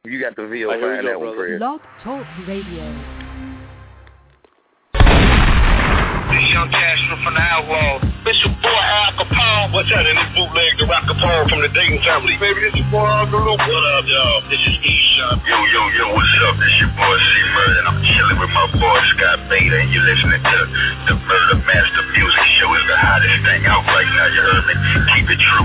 You got the VO, find that one, Fred. Blog Talk Radio. Young Castro from the Outlaw. It's your boy Al Capone. What's that in this bootleg, the Rock Capone from the Dayton family? Baby, this your boy Uncle Luke. What up, y'all? This is E-Shop. Yo, what's up? This your boy C-Murder, and I'm chilling with my boy Scott Beta, and you're listening to the Murder Master Music Show. It's the hottest thing out right now, you heard me? Keep it true.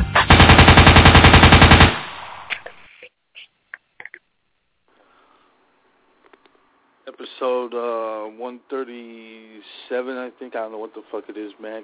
Episode 137, I think. I don't know what the fuck it is, Mac.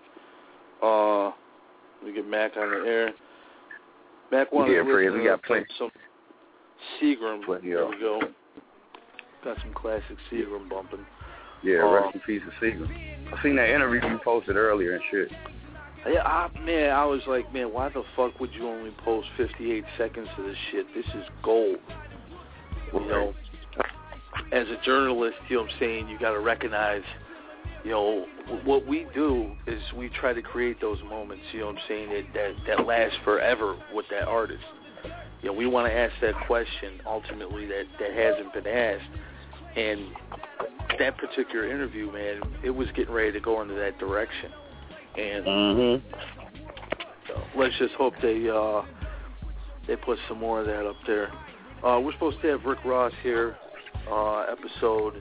We get Mac on the air. Mac wanted to listen to some Seagram. There we go. Got some classic Seagram bumping. Yeah, rest in peace of Seagram. I seen that interview you posted earlier and shit. Yeah, I was like, man, why the fuck would you only post 58 seconds of this shit? This is gold. You know, as a journalist, you know what I'm saying, you got to recognize, you know, what we do is we try to create those moments, you know what I'm saying, that last forever with that artist. You know, we want to ask that question, ultimately, that hasn't been asked. And that particular interview, man, it was getting ready to go into that direction. And so let's just hope they put some more of that up there. We're supposed to have Rick Ross here. Episode,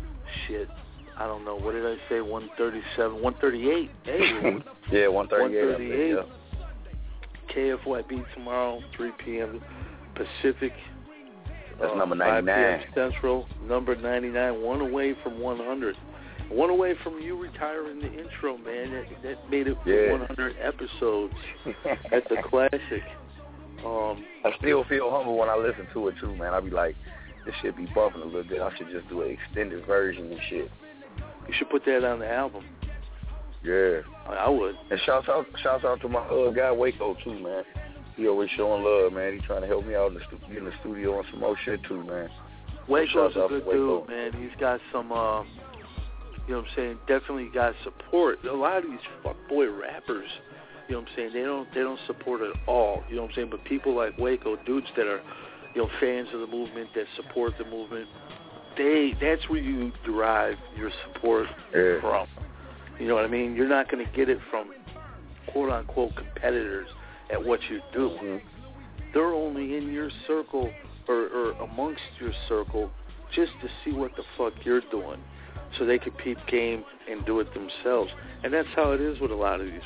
I don't know, what did I say, 137, 138? Hey, yeah, 138. Yeah. KFYB tomorrow, 3 p.m. Pacific. That's number 99. 5 p.m. Central, number 99, one away from 100. One away from you retiring the intro, man. That made it for 100 episodes. That's a classic. I still feel humble when I listen to it, too, man. I be like, this shit be bumping a little bit. I should just do an extended version and shit. You should put that on the album. Yeah. I would. And shouts out to my guy Waco, too, man. He always showing love, man. He trying to help me out in the studio on some more shit, too, man. Waco's a good dude, man. He's got some, you know what I'm saying, definitely got support. A lot of these fuckboy rappers, you know what I'm saying, they don't support at all, you know what I'm saying, but people like Waco, dudes that are, you know, fans of the movement, that support the movement, that's where you derive your support from. You know what I mean? You're not going to get it from quote-unquote competitors at what you do. Mm-hmm. They're only in your circle or amongst your circle just to see what the fuck you're doing so they can peep game and do it themselves. And that's how it is with a lot of these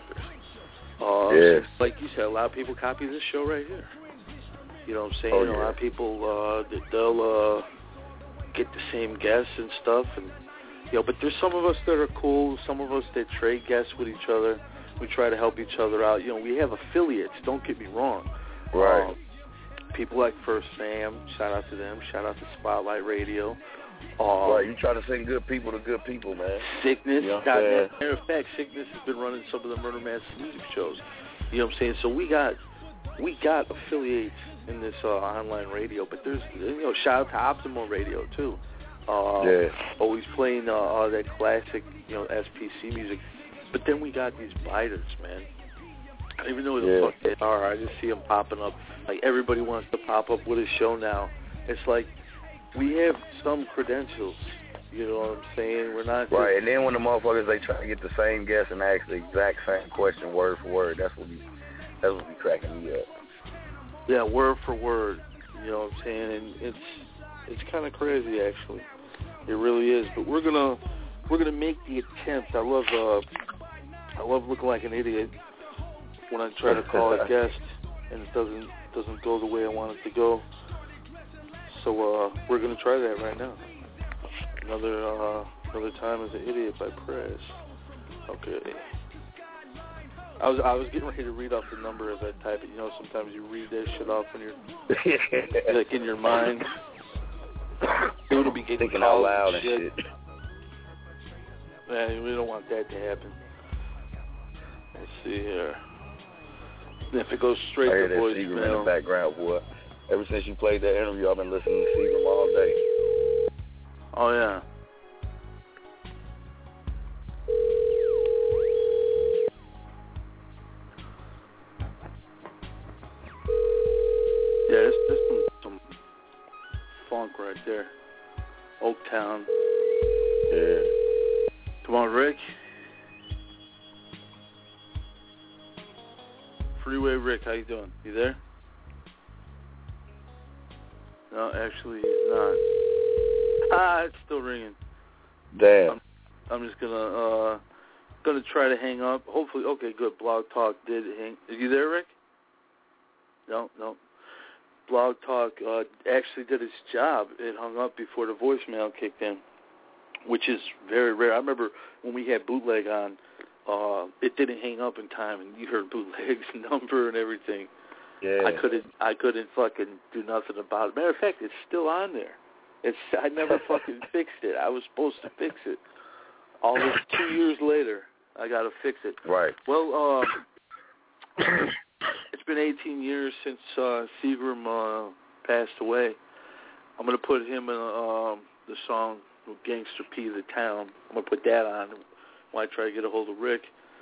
motherfuckers. Like you said, a lot of people copy this show right here. You know what I'm saying? A lot of people, they'll get the same guests and stuff. And, you know, but there's some of us that are cool, some of us that trade guests with each other. We try to help each other out. You know, we have affiliates, don't get me wrong. Right. People like First Fam, shout out to them. Shout out to Spotlight Radio. Right, you try to send good people to good people, man. Sickness. You know what I'm saying? Matter of fact, Sickness has been running some of the Murder Master music shows. You know what I'm saying? So we got affiliates in this online radio, but there's, you know, shout out to Optimal Radio too. Always playing that classic, you know, SPC music. But then we got these biters, man. I don't even know who the fuck they are. I just see them popping up. Like, everybody wants to pop up with a show now. It's like we have some credentials. You know what I'm saying? We're not right. And then when the motherfuckers, they try to get the same guest and ask the exact same question word for word. That's what be cracking me up. Yeah, word for word. You know what I'm saying? And it's kind of crazy, actually. It really is. But we're gonna make the attempt. I love looking like an idiot when I try to call a guest and it doesn't go the way I want it to go. So we're gonna try that right now. Another time as an idiot by Prez. Okay. I was getting ready to read off the number as I type it. You know, sometimes you read that shit off when you're like in your mind. It'll be getting thinking out loud and shit. Man, we don't want that to happen. Let's see here. If it goes straight to voicemail. Seagram in the background, boy. Ever since you played that interview, I've been listening to Seagram all day. Oh, yeah. Yeah, there's some funk right there. Oaktown. Yeah. Come on, Rick. Freeway Rick, how you doing? You there? No, actually he's not. It's still ringing. Damn. I'm just gonna try to hang up. Hopefully, okay, good. Blog Talk did hang. Are you there, Rick? No. Blog Talk actually did its job. It hung up before the voicemail kicked in, which is very rare. I remember when we had Bootleg on, it didn't hang up in time, and you heard Bootleg's number and everything. Yeah. I couldn't fucking do nothing about it. Matter of fact, it's still on there. I never fucking fixed it. I was supposed to fix it. All this 2 years later, I got to fix it. Right. Well, it's been 18 years since Seagram passed away. I'm going to put him in the song Gangster P, The Town. I'm going to put that on while I try to get a hold of Rick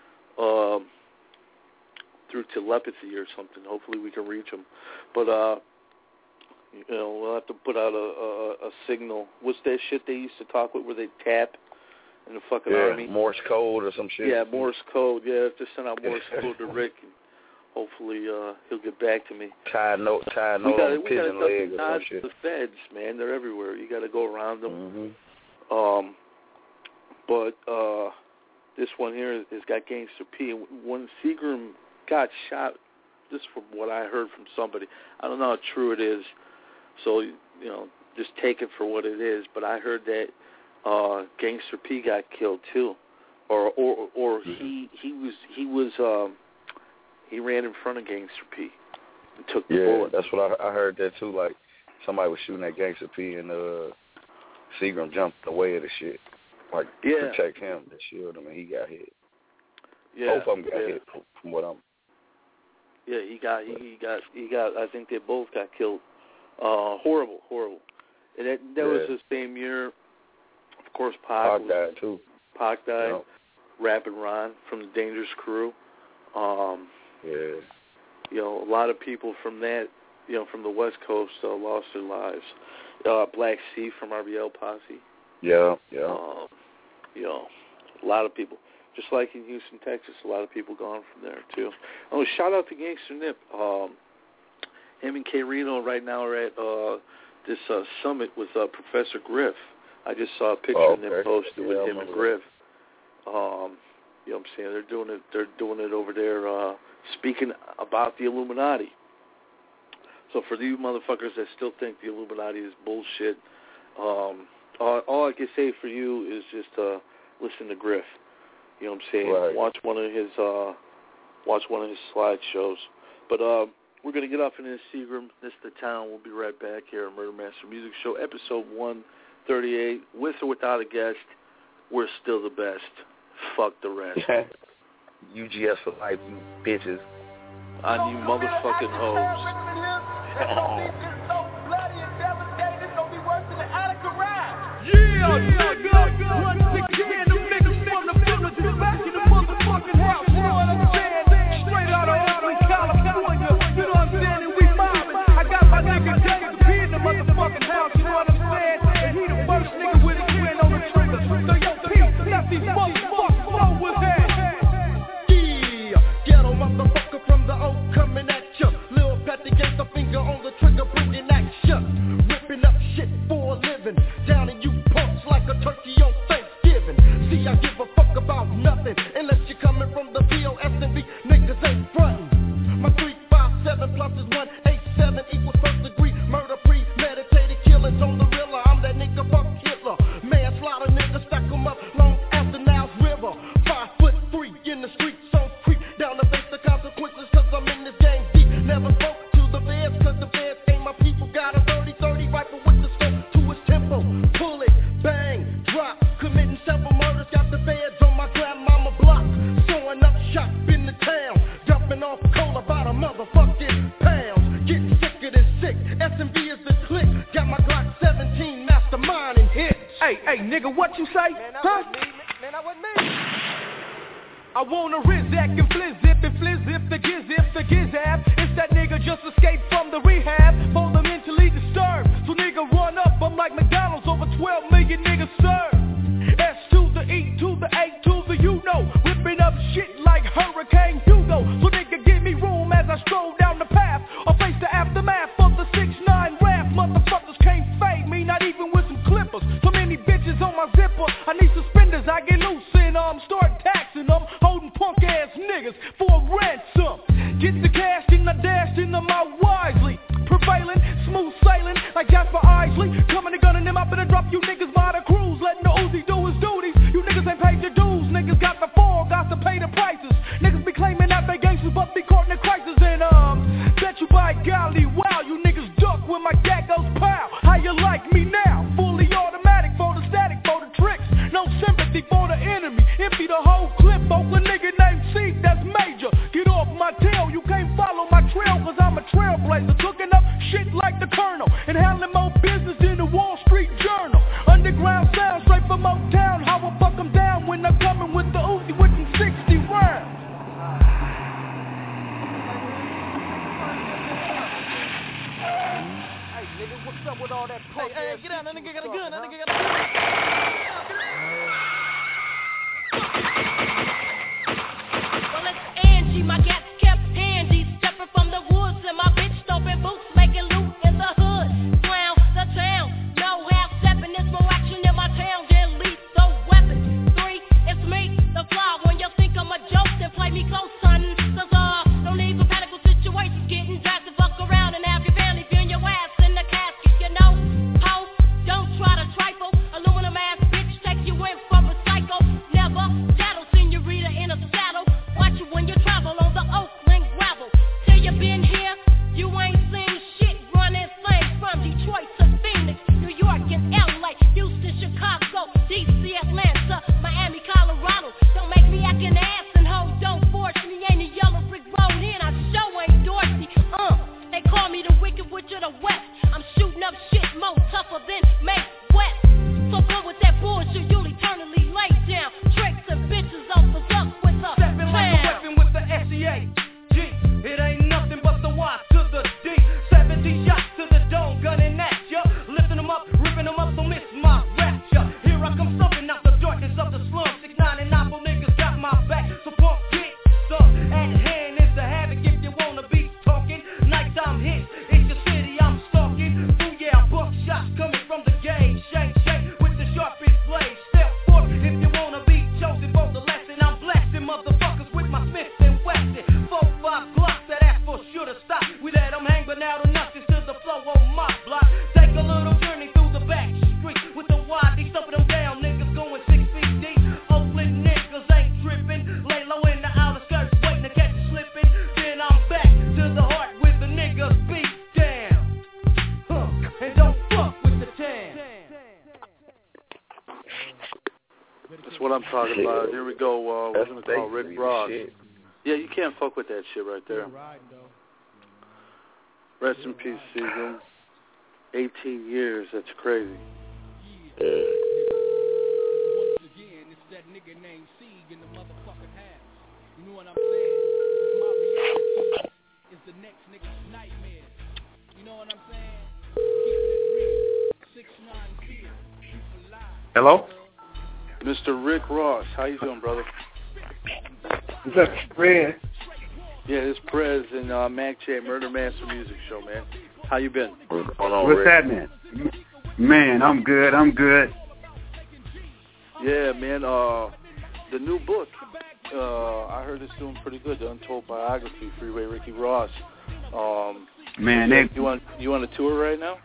through telepathy or something. Hopefully we can reach him. But, we'll have to put out a signal. What's that shit they used to talk with where they tap in the fucking army? Morse code or some shit. Yeah, Morse code. Yeah, I have to send out Morse code to Rick, and hopefully he'll get back to me. Tie a note on pigeon leg or some shit. The feds, man, they're everywhere. You got to go around them. Mm-hmm. But this one here has got Gangster P. And when Seagram got shot, this is from what I heard from somebody. I don't know how true it is, so just take it for what it is. But I heard that Gangster P got killed too, or he ran in front of Gangster P and took the bullet. Yeah, that's what I heard that too. Like somebody was shooting at Gangster P and Seagram jumped away of the shit, like protect him and shield him, and he got hit. Yeah, both of them got hit from what I'm. Yeah, he got. I think they both got killed. Horrible. And that was the same year. Of course, Pac died too. Pac died. Yep. Rappin' Ron from the Dangerous Crew. A lot of people from that, from the West Coast lost their lives. Black C from RBL Posse. Yeah. A lot of people. Just like in Houston, Texas, a lot of people gone from there, too. Oh, shout out to Gangster Nip. Him and K. Reno right now are at this summit with Professor Griff. I just saw a picture Nip posted with him and Griff. You know what I'm saying? They're doing it over there, speaking about the Illuminati. So for you motherfuckers that still think the Illuminati is bullshit, all I can say for you is just listen to Griff. You know what I'm saying? Right. Watch one of his slideshows. But we're gonna get off into this Seagram. This is The Town. We'll be right back here on Murder Master Music Show, episode 138. With or without a guest, we're still the best. Fuck the rest. UGS for life, you bitches. On you motherfucking hoes. Yeah, once again, them niggas from the village is back in the motherfucking house. You know what I'm saying? Straight out of Oakland, California. You know what I'm saying? And we mobbing. I got my nigga Gangsta P in the motherfucking house. You know what I'm saying? And he the first nigga with his hand on the trigger. So yo, P, let these motherfuckers flow with that. Yeah, ghetto motherfucker from the old coming at ya. Lil Patty got the finger on the trigger, bringing action. Ripping up shit for a living. Down in you punks like a turkey on Thanksgiving. See, I give a fuck about nothing unless you're coming from the BOSNB. Niggas ain't frontin'. My 357 plus is 187 equals first degree murder, premeditated killings on the real. I'm that nigga fuck Hitler. Manslaughter niggas stack 'em up long after Niles River. 5'3" in the street, so creep down to face the consequences. Cause I'm in this game deep. Never spoke to the feds, cause the feds ain't my people. Got a 30-30 rifle with the scope to his tempo. Pull it, bang, drop, committing several murders. Got the feds on my grandmama block. Sewing up shop in the town. Dumping off cola about a motherfucking pound. Getting sicker than sick. SMB is the click. Got my Glock 17 mastermind and hits. Hey, nigga, what you say? Huh? Man, that wasn't me. I want a Rizak and Flizzip and Flizzip the Gizap. It's that nigga just escaped from the rehab. For the mentally disturbed. So nigga run up. like Jasper Isley. Coming and gunning them up and drop you niggas by the cruise. Letting the Uzi do his duties. You niggas ain't paid your dues. Niggas got the fall, got to pay the prices. Niggas be claiming that they gangsters, but be caught in a crisis. And bet you by golly, wow, you niggas duck when my gat goes pow. How you like me now? Fully automatic for the static, for the tricks. No sympathy for the enemy. Empty the whole clip. Oakland nigga named C, that's major. Get off my tail, you can't follow my trail, cause I'm a trailblazer. Cooking up shit like the Colonel and handling more business than the Wall Street Journal. Underground sound straight from Motown. How I fuck them down when I'm coming with the Uzi with them 60 rounds. Hey nigga, what's up with all that punk? Hey, get out, that nigga got a gun, that nigga got a gun. Well, it's Angie, my gas kept handy. Stepping from the woods and my bitch stomping boots, making loot in the hood. Clown the town, no half stepping. There's more action in my town than lethal weapons. 3, it's me, the fly. When you think I'm a joke, then play me close, son. Cause no need for panical situations. Getting dragged to fuck around and have your family feeling your ass in the casket, you know. Ho, don't try to trifle. Aluminum ass bitch, take you in for a psycho. Never shadow, senorita in a saddle. Watch you when you travel on the Oakland gravel. Till you been here, you ain't seen shit. Running flames from Detroit to Phoenix, New York and LA, Houston, Chicago, DC, Atlanta, Miami, Colorado. Don't make me act an ass and ho, don't force me. Ain't a yellow brick road in, I show ain't Dorsey. They call me the Wicked Witch of the West. I'm shooting up shit more tougher than Make West. So good with that bullshit, you'll eternally lay down. Tricks and bitches off us up with a Stepping like a weapon with the SEA. G, it ain't nothing but the Y to the D. 70 shots to the dome, gunning at ya. Lifting them up, ripping them up, so miss my rapture. Here I come stumping out the darkness of the slum. 6'9" and Apple niggas got my back. So punk get some. At hand is the havoc if you wanna be talking. Nighttime hits, it's your city I'm stalking. Booyah, buckshots coming from the gauge. Shank, shank with the sharpest blade. Step forth if you wanna be chosen for the lesson. I'm blasting motherfuckers with my Smith and Wesson. 4-5 Glocks that ask for sure to stop. We let them hang, but now the nothing's to the flow on my block. Take a little journey through the back street with the YD, stuffing them down. Niggas going 6 feet deep. Oakland niggas ain't tripping. Lay low in the outer skirts, waiting to catch you slipping. Then I'm back to the heart with the niggas beat down. And don't fuck with the town. That's what I'm talking about. Here we go. We're going to call Rick Ross. Yeah, you can't fuck with that shit right there. Rest in peace, Seagram. 18 years. That's crazy. Once again, it's that nigga named Sieg in the motherfucking house. You know what I'm saying? My reality is the next nigga's nightmare. You know what I'm saying? Keep it real. 6'9" beer. Keep alive. Hello? Mr. Rick Ross, how you doing, brother? What's up, Fred? Yeah, it's Prez and Mac J, Murder Master Music Show, man. How you been? What's going on, What's Rick? happening? Man, I'm good. Yeah, man, the new book, I heard it's doing pretty good, The Untold Biography, Freeway Ricky Ross. Man, you on a tour right now?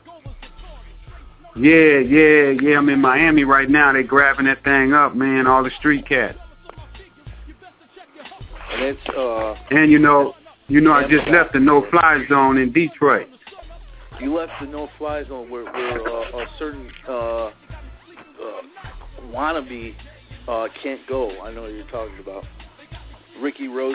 Yeah. I'm in Miami right now. They grabbing that thing up, man, all the street cats. And it's, and you know, I just left the no-fly zone in Detroit. You left the no-fly zone where a certain wannabe can't go. I know what you're talking about. Ricky Rose,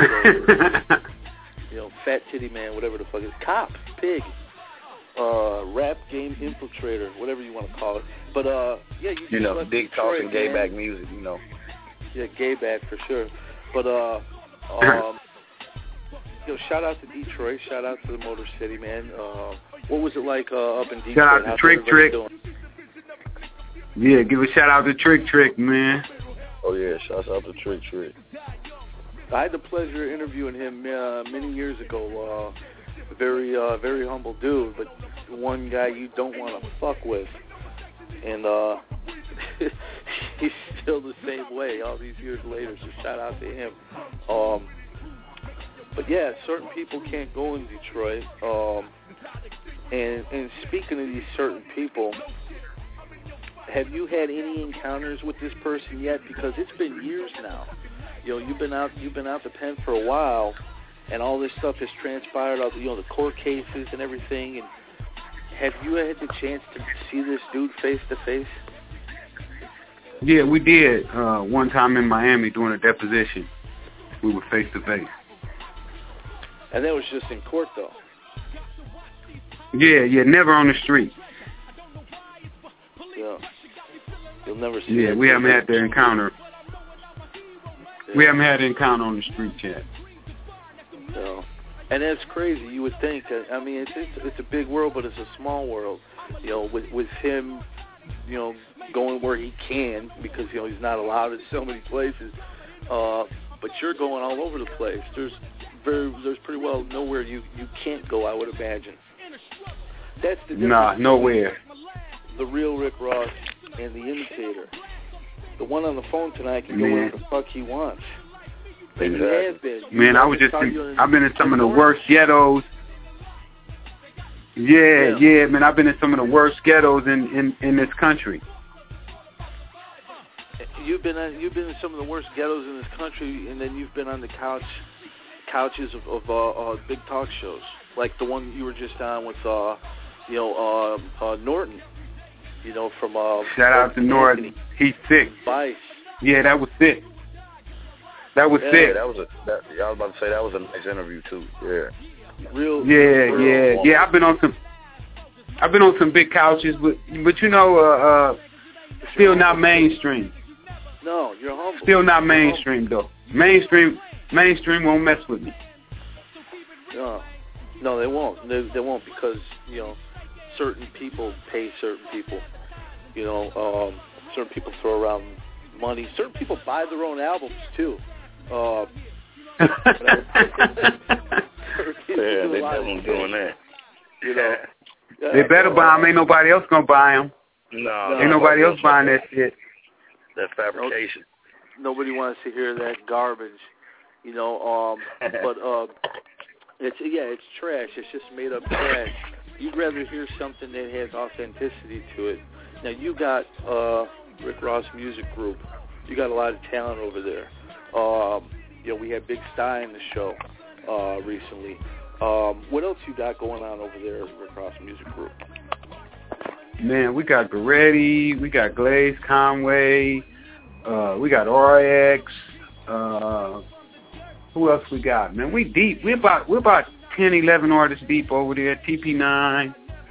Fat Titty Man, whatever the fuck it is. Cop, pig, rap game infiltrator, whatever you want to call it. But, yeah, you know, left big Detroit, talking gay back music, you know. Yeah, gay back for sure. But, shout out to Detroit. Shout out to the Motor City, man. What was it like up in Detroit? Shout out to Trick Trick. Yeah, give a shout out to Trick Trick, man. Oh, yeah, shout out to Trick Trick. I had the pleasure of interviewing him many years ago. Very humble dude, but one guy you don't want to fuck with. And he's still the same way all these years later, so shout out to him. But yeah, certain people can't go in Detroit. And speaking of these certain people, have you had any encounters with this person yet? Because it's been years now. You know, you've been out the pen for a while, and all this stuff has transpired. All the court cases and everything. And have you had the chance to see this dude face to face? Yeah, we did. One time in Miami doing a deposition, we were face to face. And that was just in court, though. Yeah, never on the street. Yeah. You'll never see. Yeah, we haven't had the encounter. Yeah. We haven't had an encounter on the street yet. No. And that's crazy. You would think. I mean, it's a big world, but it's a small world. You know, with him, you know, going where he can because he's not allowed in so many places. But you're going all over the place. There's pretty well nowhere you can't go, I would imagine. That's the difference. Nah, nowhere. The real Rick Ross and the imitator. The one on the phone tonight can go wherever the fuck he wants. And he has been. Man, I've been in some of the worst ghettos. Yeah, man, I've been in some of the worst ghettos in this country. You've been in some of the worst ghettos in this country, and then you've been on the couches of big talk shows, like the one you were just on with Norton. You know, from shout out to Norton. He's sick. Vice. Yeah, that was sick. That was sick. I was about to say that was a nice interview too. Yeah. Yeah. I've been on some big couches, but still not mainstream. No, you're humble. Still not mainstream though. Mainstream won't mess with me. No, they won't. They won't because certain people pay certain people. Certain people throw around money. Certain people buy their own albums too. Yeah, they definitely doing that. They better buy them. Ain't nobody else gonna buy them. No, ain't nobody else buying that shit. That's fabrication. Nobody wants to hear that garbage, but it's trash. It's just made up trash. You'd rather hear something that has authenticity to it. Now you got Rick Ross Music Group. You got a lot of talent over there. We had Big Sty in the show recently. What else you got going on over there at Rick Ross Music Group? Man, we got Goretti, we got Glaze Conway, we got RX. Who else we got? Man, we deep. We're about 10, 11 artists deep over there. TP9,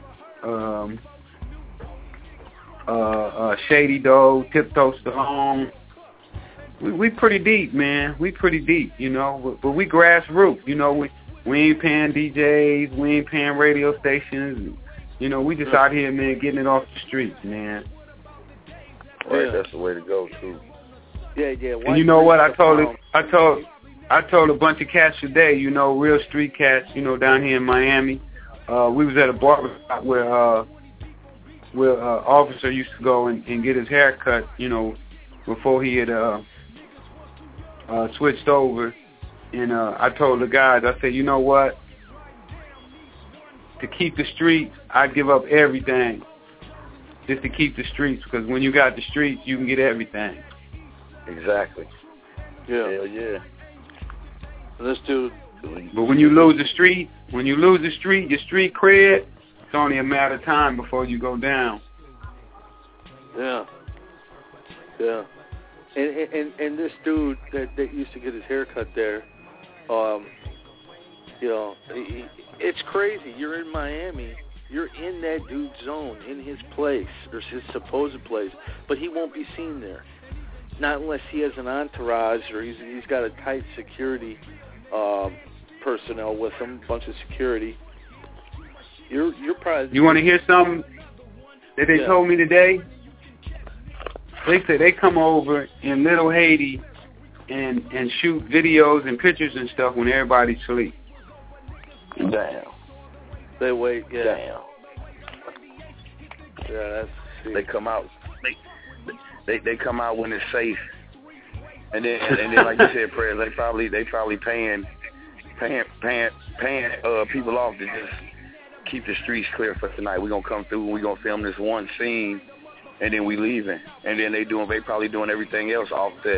Shady Doe, Tiptoe Stone. We pretty deep, man. We pretty deep, but we grassroots. We ain't paying DJs, we ain't paying radio stations. We just out here, man, getting it off the streets, man. Right, that's the way to go too. Yeah. And you know what? I told a bunch of cats today, real street cats, down here in Miami. We was at a barber shop where officer used to go and get his hair cut, before he had switched over. And I told the guys, I said, you know what? To keep the streets, I'd give up everything just to keep the streets, because when you got the streets, you can get everything. Exactly. Yeah. Hell yeah. This dude. But when you lose the street, your street cred, it's only a matter of time before you go down. Yeah. And this dude that used to get his hair cut there, it's crazy. You're in Miami. You're in that dude's zone, in his place, or his supposed place, but he won't be seen there. Not unless he has an entourage or he's got a tight security personnel with him, a bunch of security. You're probably... You want to hear something that they told me today? They said they come over in Little Haiti and shoot videos and pictures and stuff when everybody's asleep. Damn. They wait, yeah. Damn. Yeah, that's... They come out. They come out when it's safe, and then like you said, Prez, they probably paying people off to just keep the streets clear for tonight. We're going to come through and we're going to film this one scene, and then we leaving. And then they probably doing everything else off that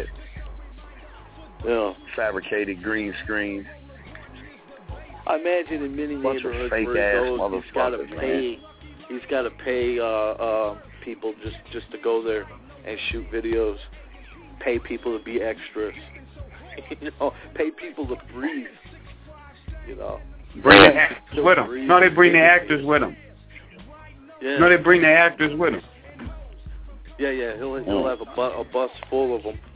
fabricated green screen. I imagine in many neighborhoods where he goes, he's got to pay people just to go there and shoot videos, pay people to be extras, pay people to breathe, Bring the actors with them. No, they bring the actors with them. Yeah. No, they bring the actors with them. Yeah, he'll have a bus full of them.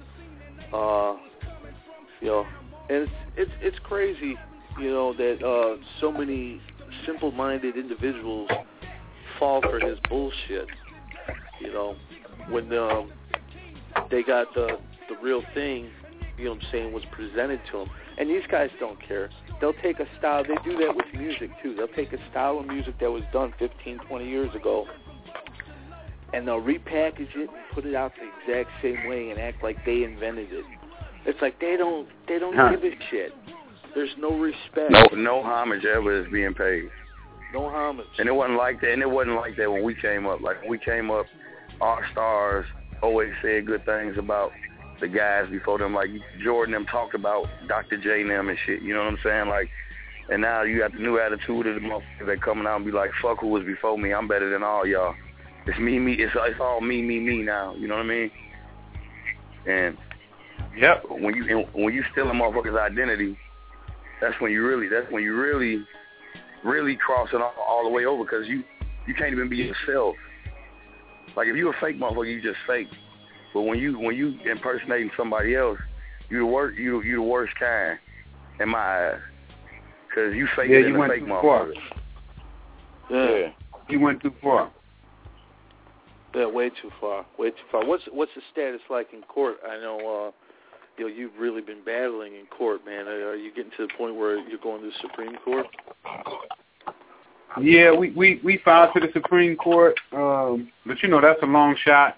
And it's crazy, that so many simple-minded individuals fall for his bullshit. When they got the real thing, was presented to them. And these guys don't care. They'll take a style. They do that with music, too. They'll take a style of music that was done 15, 20 years ago, and they'll repackage it and put it out the exact same way and act like they invented it. It's like they don't give a shit. There's no respect. No homage ever is being paid. No homage. And it wasn't like that. And it wasn't like that when we came up. Like when we came up, our stars always said good things about the guys before them. Like Jordan them talked about Dr. J and them and shit. You know what I'm saying? Like, and now you got the new attitude of the motherfuckers that coming out and be like, fuck who was before me. I'm better than all y'all. It's me. It's all me now. You know what I mean? And yep. When you steal a motherfucker's identity, that's when you really crossing all the way over, because you can't even be yourself. Like if you a fake motherfucker, you just fake. But when you impersonating somebody else, you the worst kind in my eyes, because you fake it in a fake motherfucker. Yeah, you went too far. Yeah, way too far. What's the status like in court? I know you've really been battling in court, man. Are you getting to the point where you're going to the Supreme Court? Yeah, we filed to the Supreme Court, but that's a long shot.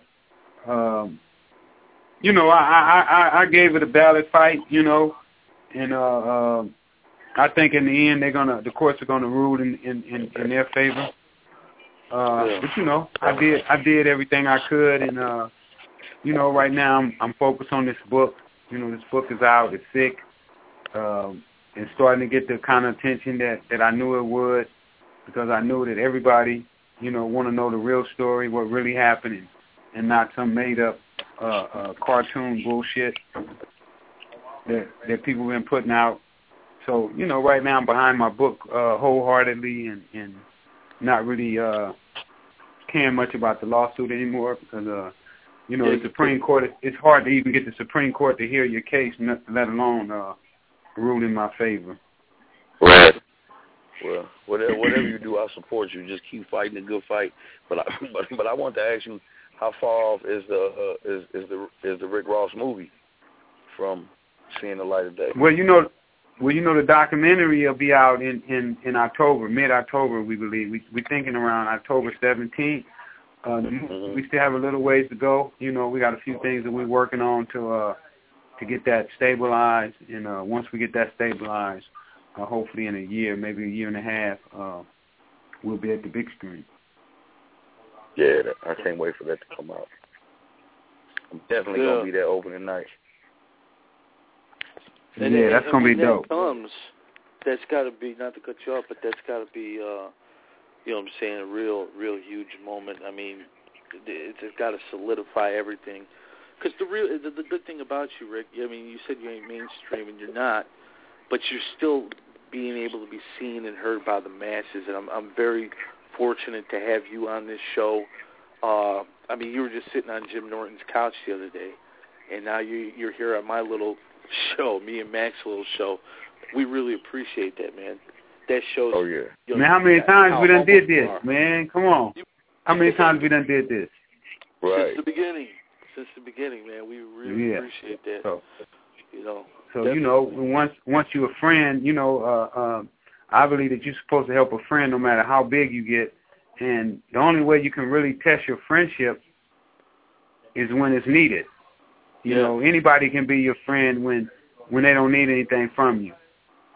I gave it a ballot fight, and I think in the end the courts are gonna rule in their favor. But I did everything I could, and right now I'm focused on this book. This book is out, it's sick, and starting to get the kind of attention that I knew it would, because I knew that everybody, want to know the real story, what really happened, and not some made up cartoon bullshit that people have been putting out. So, right now I'm behind my book wholeheartedly, and not really caring much about the lawsuit anymore, because the Supreme Court, it's hard to even get the Supreme Court to hear your case, let alone rule in my favor. Right. Well, whatever you do, I support you. Just keep fighting a good fight. But I want to ask you, how far off is the Rick Ross movie from seeing the light of day? Well, the documentary will be out in October, mid-October, we believe. We're thinking around October 17th. We still have a little ways to go. We got a few things that we're working on to get that stabilized. And once we get that stabilized, hopefully in a year, maybe a year and a half, we'll be at the big screen. Yeah, I can't wait for that to come out. I'm definitely going to be there opening night. That's going to be dope. That's got to be, not to cut you off, but that's got to be, a real huge moment. I mean, it's got to solidify everything. Because the good thing about you, Rick, I mean, you said you ain't mainstream, and you're not, but you're still being able to be seen and heard by the masses, and I'm very fortunate to have you on this show. I mean, you were just sitting on Jim Norton's couch the other day, and now you're here on my little show, me and Mac's little show. We really appreciate that, man. That shows. Oh, yeah. Man, how many times we done did this, man? Come on. How many times we done did this? Right. Since the beginning, man. We really appreciate that. So, definitely. once you're a friend, I believe that you're supposed to help a friend no matter how big you get. And the only way you can really test your friendship is when it's needed. Anybody can be your friend when they don't need anything from you.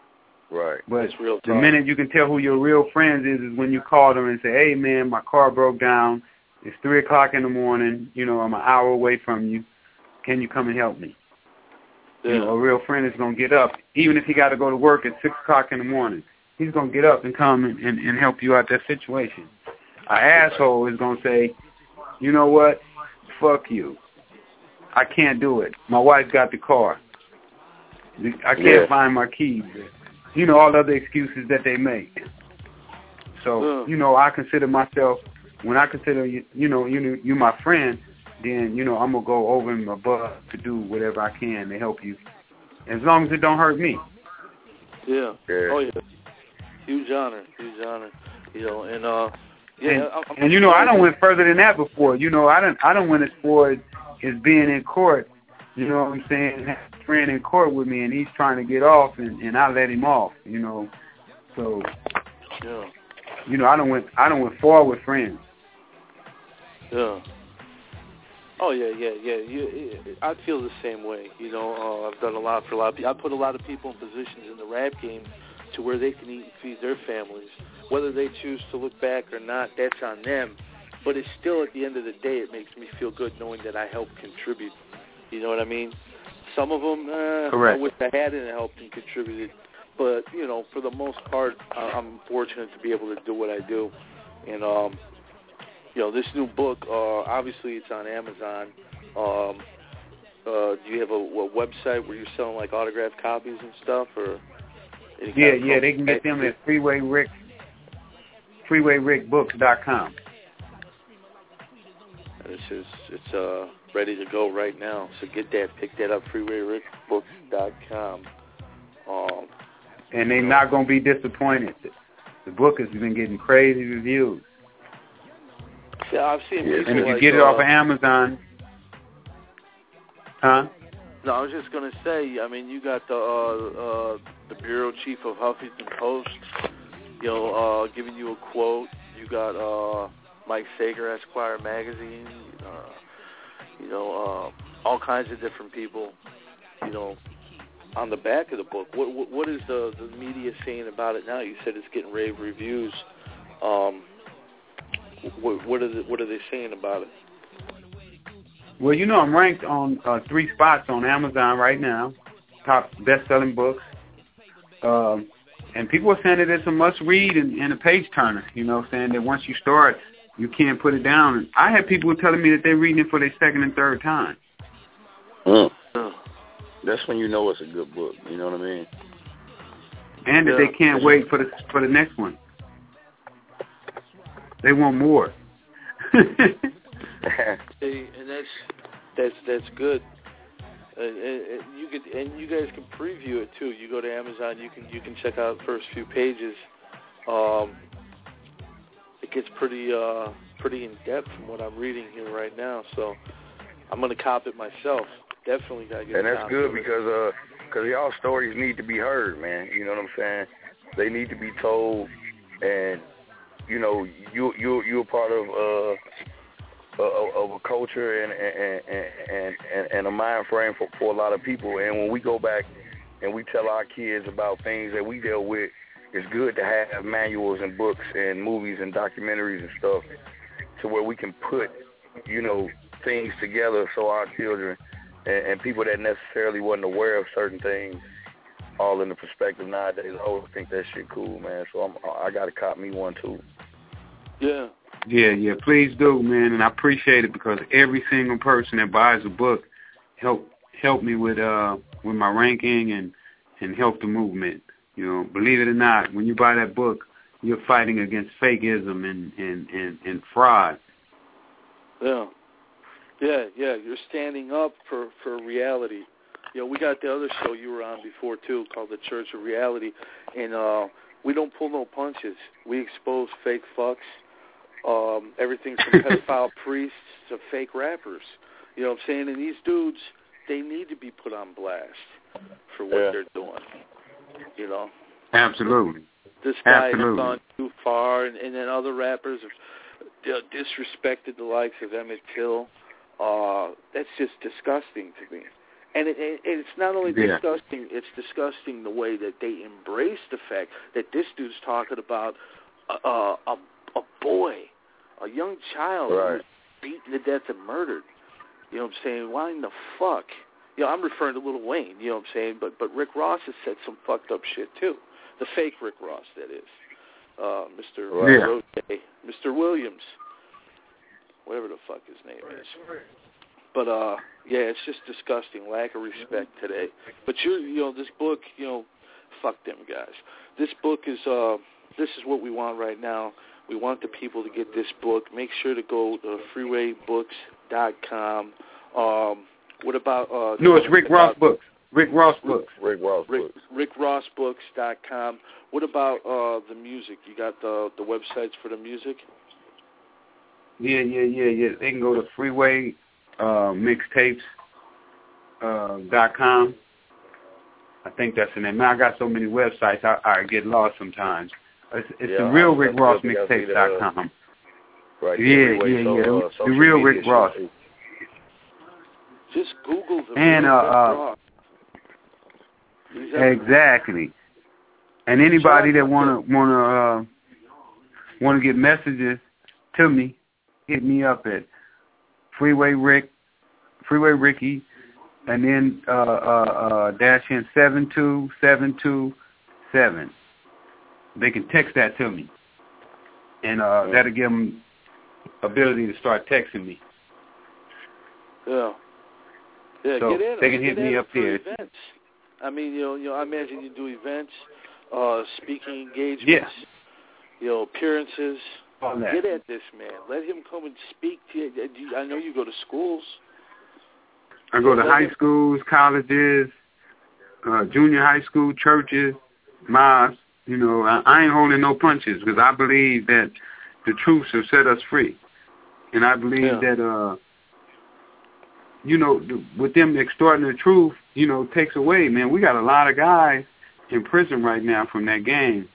Right. But That's real the tough. minute you can tell who your real friends is when you call them and say, hey, man, my car broke down. It's 3 o'clock in the morning. You know, I'm an hour away from you. Can you come and help me? Yeah. You know, a real friend is going to get up. Even if he got to go to work at 6 o'clock in the morning, he's going to get up and come and help you out that situation. An asshole is going to say, you know what? Fuck you. I can't do it. My wife got the car. I can't find my keys. You know, all the other excuses that they make. So, you know, I consider myself, when I consider you my friend, then, you know, I'm going to go over and above to do whatever I can to help you, as long as it don't hurt me. Yeah. Oh, yeah. Huge honor. You know, and, and you know, I done went further than that before. You know, I done went as far as being in court. You know what I'm saying? Have a friend in court with me, and he's trying to get off, and I let him off. You know, so you know, I done went far with friends. Yeah. Oh yeah. I feel the same way. You know, I've done a lot for a lot of people. I put a lot of people in positions in the rap game to where they can eat and feed their families. Whether they choose to look back or not, that's on them. But it's still, at the end of the day, it makes me feel good knowing that I helped contribute. You know what I mean? Some of them, I wish I hadn't helped and contributed. But, you know, for the most part, I'm fortunate to be able to do what I do. And, you know, this new book, obviously it's on Amazon. Do you have a website where you're selling, like, autographed copies and stuff? Or yeah, they can get them at freewayrickbooks.com. It's ready to go right now. So pick that up, freewayrickbooks.com. And they're not going to be disappointed. The book has been getting crazy reviews. Yeah, I've seen people. And if you get it off of Amazon, No, I was just going to say, I mean, you got the bureau chief of Huffington Post, you know, giving you a quote. You got Mike Sager, Esquire magazine, you know, all kinds of different people, you know, on the back of the book. What is the media saying about it now? You said it's getting rave reviews. What are they saying about it? Well, you know, I'm ranked on 3 spots on Amazon right now, top best-selling books. And people are saying that it's a must-read and a page-turner, you know, saying that once you start, you can't put it down. And I had people telling me that they're reading it for their second and third time. That's when you know it's a good book, you know what I mean? And that they can't wait for the next one. They want more. And that's good. And you guys can preview it too. You go to Amazon, you can check out the first few pages. It gets pretty in depth from what I'm reading here right now. So I'm gonna cop it myself. Definitely gotta get. And that's good because y'all stories need to be heard, man. You know what I'm saying? They need to be told, and you know, you're part of a culture and a mind frame for a lot of people. And when we go back and we tell our kids about things that we deal with, it's good to have manuals and books and movies and documentaries and stuff to where we can put, you know, things together so our children and people that necessarily wasn't aware of certain things all in the perspective nowadays. I always think that shit cool, man. So I got to cop me one too. Yeah. Yeah, please do, man, and I appreciate it because every single person that buys a book help me with my ranking and help the movement. You know, believe it or not, when you buy that book, you're fighting against fakeism and fraud. Yeah. You're standing up for reality. You know, we got the other show you were on before too, called The Church of Reality, and we don't pull no punches. We expose fake fucks. Everything from pedophile priests to fake rappers. You know what I'm saying? And these dudes, they need to be put on blast for what they're doing. You know? Absolutely. This guy has gone too far, and then other rappers have disrespected the likes of Emmett Till. That's just disgusting to me. And it's not only disgusting, it's disgusting the way that they embrace the fact that this dude's talking about a boy, a young child who was beaten to death and murdered. You know what I'm saying? Why in the fuck? You know, I'm referring to Lil Wayne, you know what I'm saying? But Rick Ross has said some fucked up shit, too. The fake Rick Ross, that is. Mr. Roche, Mr. Williams, whatever the fuck his name is. But, yeah, it's just disgusting. Lack of respect today. But, you know, this book, you know, fuck them guys. This book is, this is what we want right now. We want the people to get this book. Make sure to go to freewaybooks.com. What about... no, it's Rick Ross Books. Rick Ross Books. RickRossBooks.com. What about the music? You got the websites for the music? Yeah. They can go to Freeway mixtapes.com. I think that's the name. Man, I got so many websites, I get lost sometimes. It's the real Rick Ross mixtapes.com. Right. Yeah. The real Rick Ross. Just Google the and Rick Ross. Exactly. And anybody that wanna get messages to me, hit me up at Freeway Ricky, and then dash in 72727. They can text that to me, and that'll give them ability to start texting me. Yeah. So get in they can hit me up here. Events. I mean, you know, I imagine you do events, speaking engagements, appearances. All that. Get at this man. Let him come and speak to you. I know you go to schools. I go to high schools, colleges, junior high school, churches, mosques. You know, I ain't holding no punches because I believe that the truth shall set us free. And I believe that, with them extorting the truth, takes away, man. We got a lot of guys in prison right now from that game.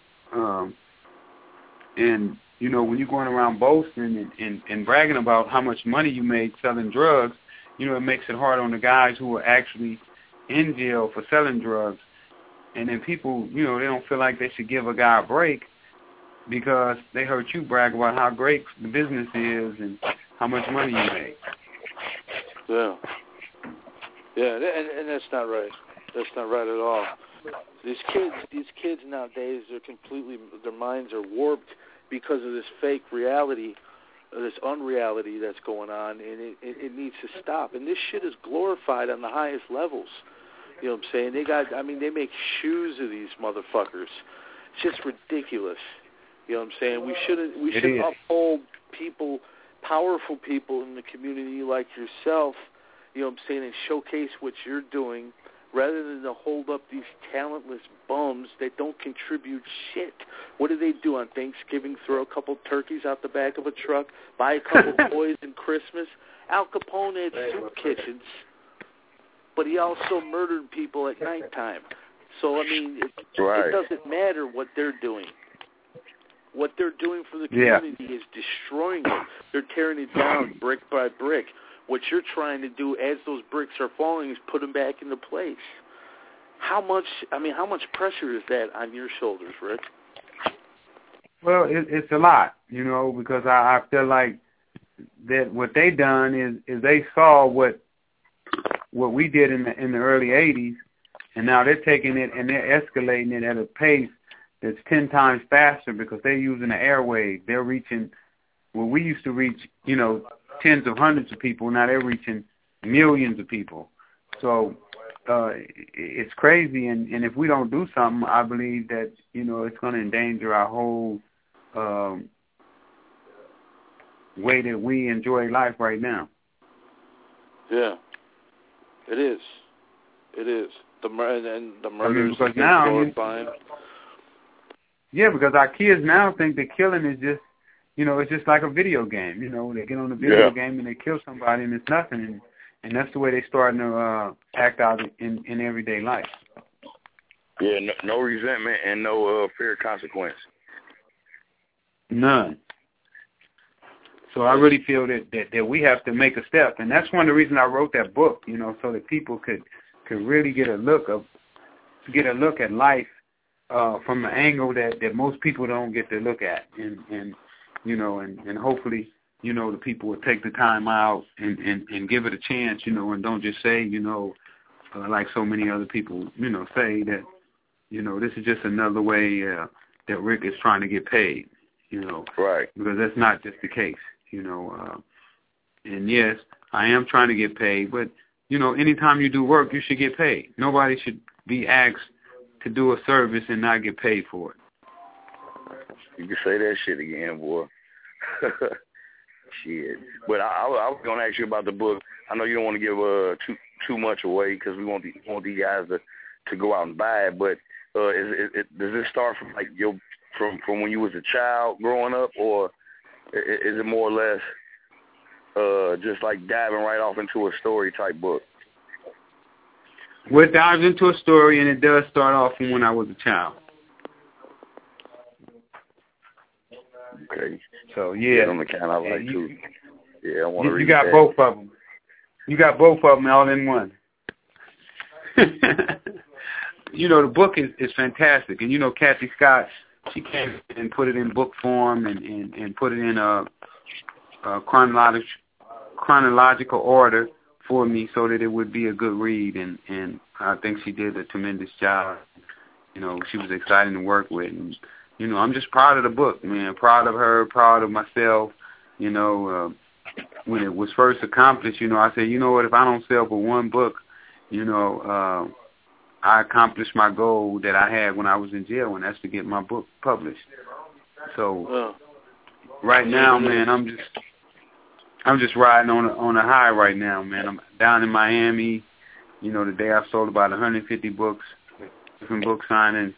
And, when you're going around boasting and bragging about how much money you made selling drugs, it makes it hard on the guys who are actually in jail for selling drugs. And then people, they don't feel like they should give a guy a break because they heard you brag about how great the business is and how much money you make. Yeah. Yeah, and that's not right. That's not right at all. These kids nowadays, their minds are warped because of this fake reality, this unreality that's going on, and it needs to stop. And this shit is glorified on the highest levels. You know what I'm saying? They make shoes of these motherfuckers. It's just ridiculous. You know what I'm saying? We should uphold people, powerful people in the community like yourself, you know what I'm saying, and showcase what you're doing rather than to hold up these talentless bums that don't contribute shit. What do they do on Thanksgiving? Throw a couple turkeys out the back of a truck, buy a couple toys in Christmas? Al Capone had soup kitchens, but he also murdered people at nighttime. So, it doesn't matter what they're doing. What they're doing for the community is destroying it. They're tearing it down brick by brick. What you're trying to do as those bricks are falling is put them back into place. How much pressure is that on your shoulders, Rick? Well, it's a lot, because I feel like that what they done is they saw what we did in the early 80s, and now they're taking it and they're escalating it at a pace that's 10 times faster because they're using the airwave. They're reaching, we used to reach, tens of hundreds of people. Now they're reaching millions of people. So it's crazy. And if we don't do something, I believe that, it's going to endanger our whole way that we enjoy life right now. Yeah, it is. It is. The murders because now, because our kids now think that killing is just, it's just like a video game. They get on the video game and they kill somebody and it's nothing. And that's the way they're starting to act out in everyday life. Yeah, no resentment and no fear of consequence. None. So I really feel that we have to make a step. And that's one of the reasons I wrote that book, so that people could could really get a look at life from an angle that most people don't get to look at, and you know, and hopefully, you know, the people will take the time out and give it a chance, you know, and don't just say, you know, like so many other people, you know, say that, you know, this is just another way that Rick is trying to get paid, you know. Right. Because that's not just the case, you know. And yes, I am trying to get paid, but, you know, anytime you do work, you should get paid. Nobody should be asked to do a service and not get paid for it. You can say that shit again, boy. Shit. But I was going to ask you about the book. I know you don't want to give too much away because we want these guys to go out and buy it, but does it start from like from when you was a child growing up, or is it more or less just like diving right off into a story type book? Well, it dives into a story, and it does start off from when I was a child. Okay. So yeah, I'm the kind I like too. Yeah, I want to read. You got that. both of them. You got both of them all in one. You know, the book is fantastic, and you know, Kathy Scott, she came and put it in book form and put it in a chronological order for me so that it would be a good read, and I think she did a tremendous job. You know, she was exciting to work with, and you know, I'm just proud of the book, man. Proud of her, proud of myself. You know, when it was first accomplished, you know, I said, you know what, if I don't sell but one book, you know, I accomplished my goal that I had when I was in jail, and that's to get my book published. So right now, man, I'm just riding on a high right now, man. I'm down in Miami. You know, today I've sold about 150 books, different book signings.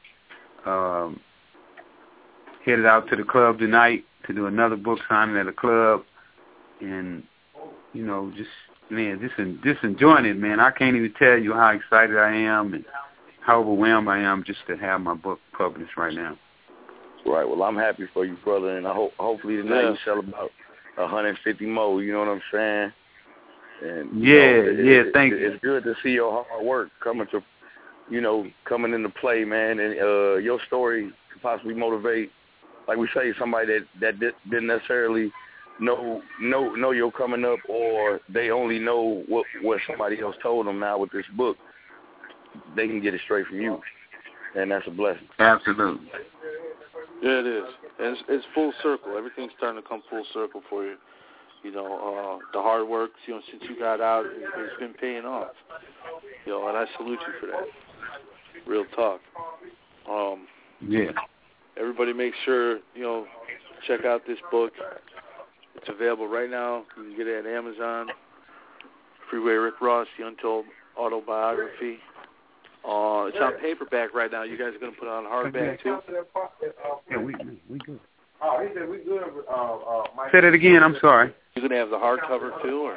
Headed out to the club tonight to do another book signing at a club, and you know, just enjoying it, man. I can't even tell you how excited I am and how overwhelmed I am just to have my book published right now. Right. Well, I'm happy for you, brother, and hopefully tonight you sell about 150 more. You know what I'm saying? And thank you. It's good to see your hard work coming into play, man. And your story could possibly motivate, like we say, somebody that didn't necessarily know you're coming up, or they only know what somebody else told them. Now with this book, they can get it straight from you, and that's a blessing. Absolutely. Yeah, it is. And it's full circle. Everything's starting to come full circle for you. You know, the hard work, you know, since you got out, it's been paying off. You know, and I salute you for that. Real talk. Yeah. Everybody make sure, you know, check out this book. It's available right now. You can get it at Amazon. Freeway Rick Ross, The Untold Autobiography. It's on paperback right now. You guys are going to put it on hardback, too? Yeah, we good. Oh, he said we good. Say that again. I'm sorry. You're going to have the hardcover, too,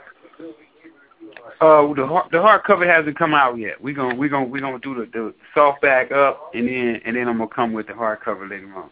or? The hardcover hasn't come out yet. We're gonna do the softback up, and then I'm gonna come with the hardcover later on.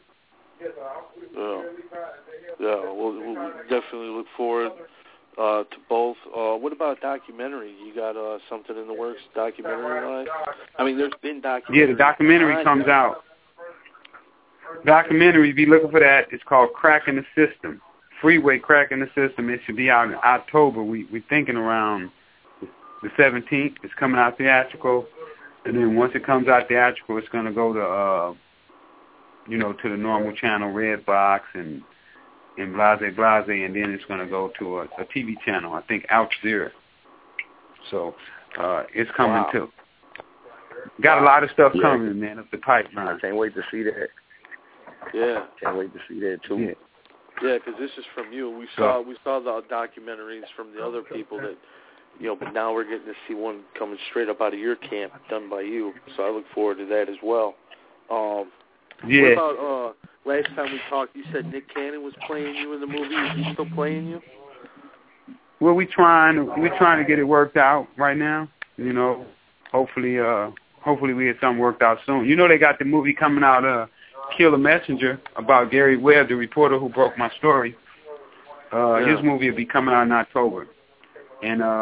Yeah. We'll definitely look forward to both. What about documentary? You got something in the works, documentary-wise? I mean, there's been documentaries. Yeah, the documentary comes out. Documentary, if you're looking for that, it's called Cracking the System. Freeway Cracking the System. It should be out in October. We're thinking around the 17th. It's coming out theatrical, and then once it comes out theatrical, it's going to go to to the normal channel, Redbox and Blase, and then it's going to go to a TV channel, I think Al Jazeera. So it's coming too. Got a lot of stuff coming, man, up the pipeline. I can't wait to see that. Yeah. Can't wait to see that too. Yeah, because this is from you. We saw the documentaries from the other people that, you know, but now we're getting to see one coming straight up out of your camp, done by you. So I look forward to that as well. What about last time we talked? You said Nick Cannon was playing you in the movie. Is he still playing you? Well, we're trying to get it worked out right now. You know, hopefully we get something worked out soon. You know, they got the movie coming out, Kill a Messenger, about Gary Webb, the reporter who broke my story. His movie will be coming out in October. And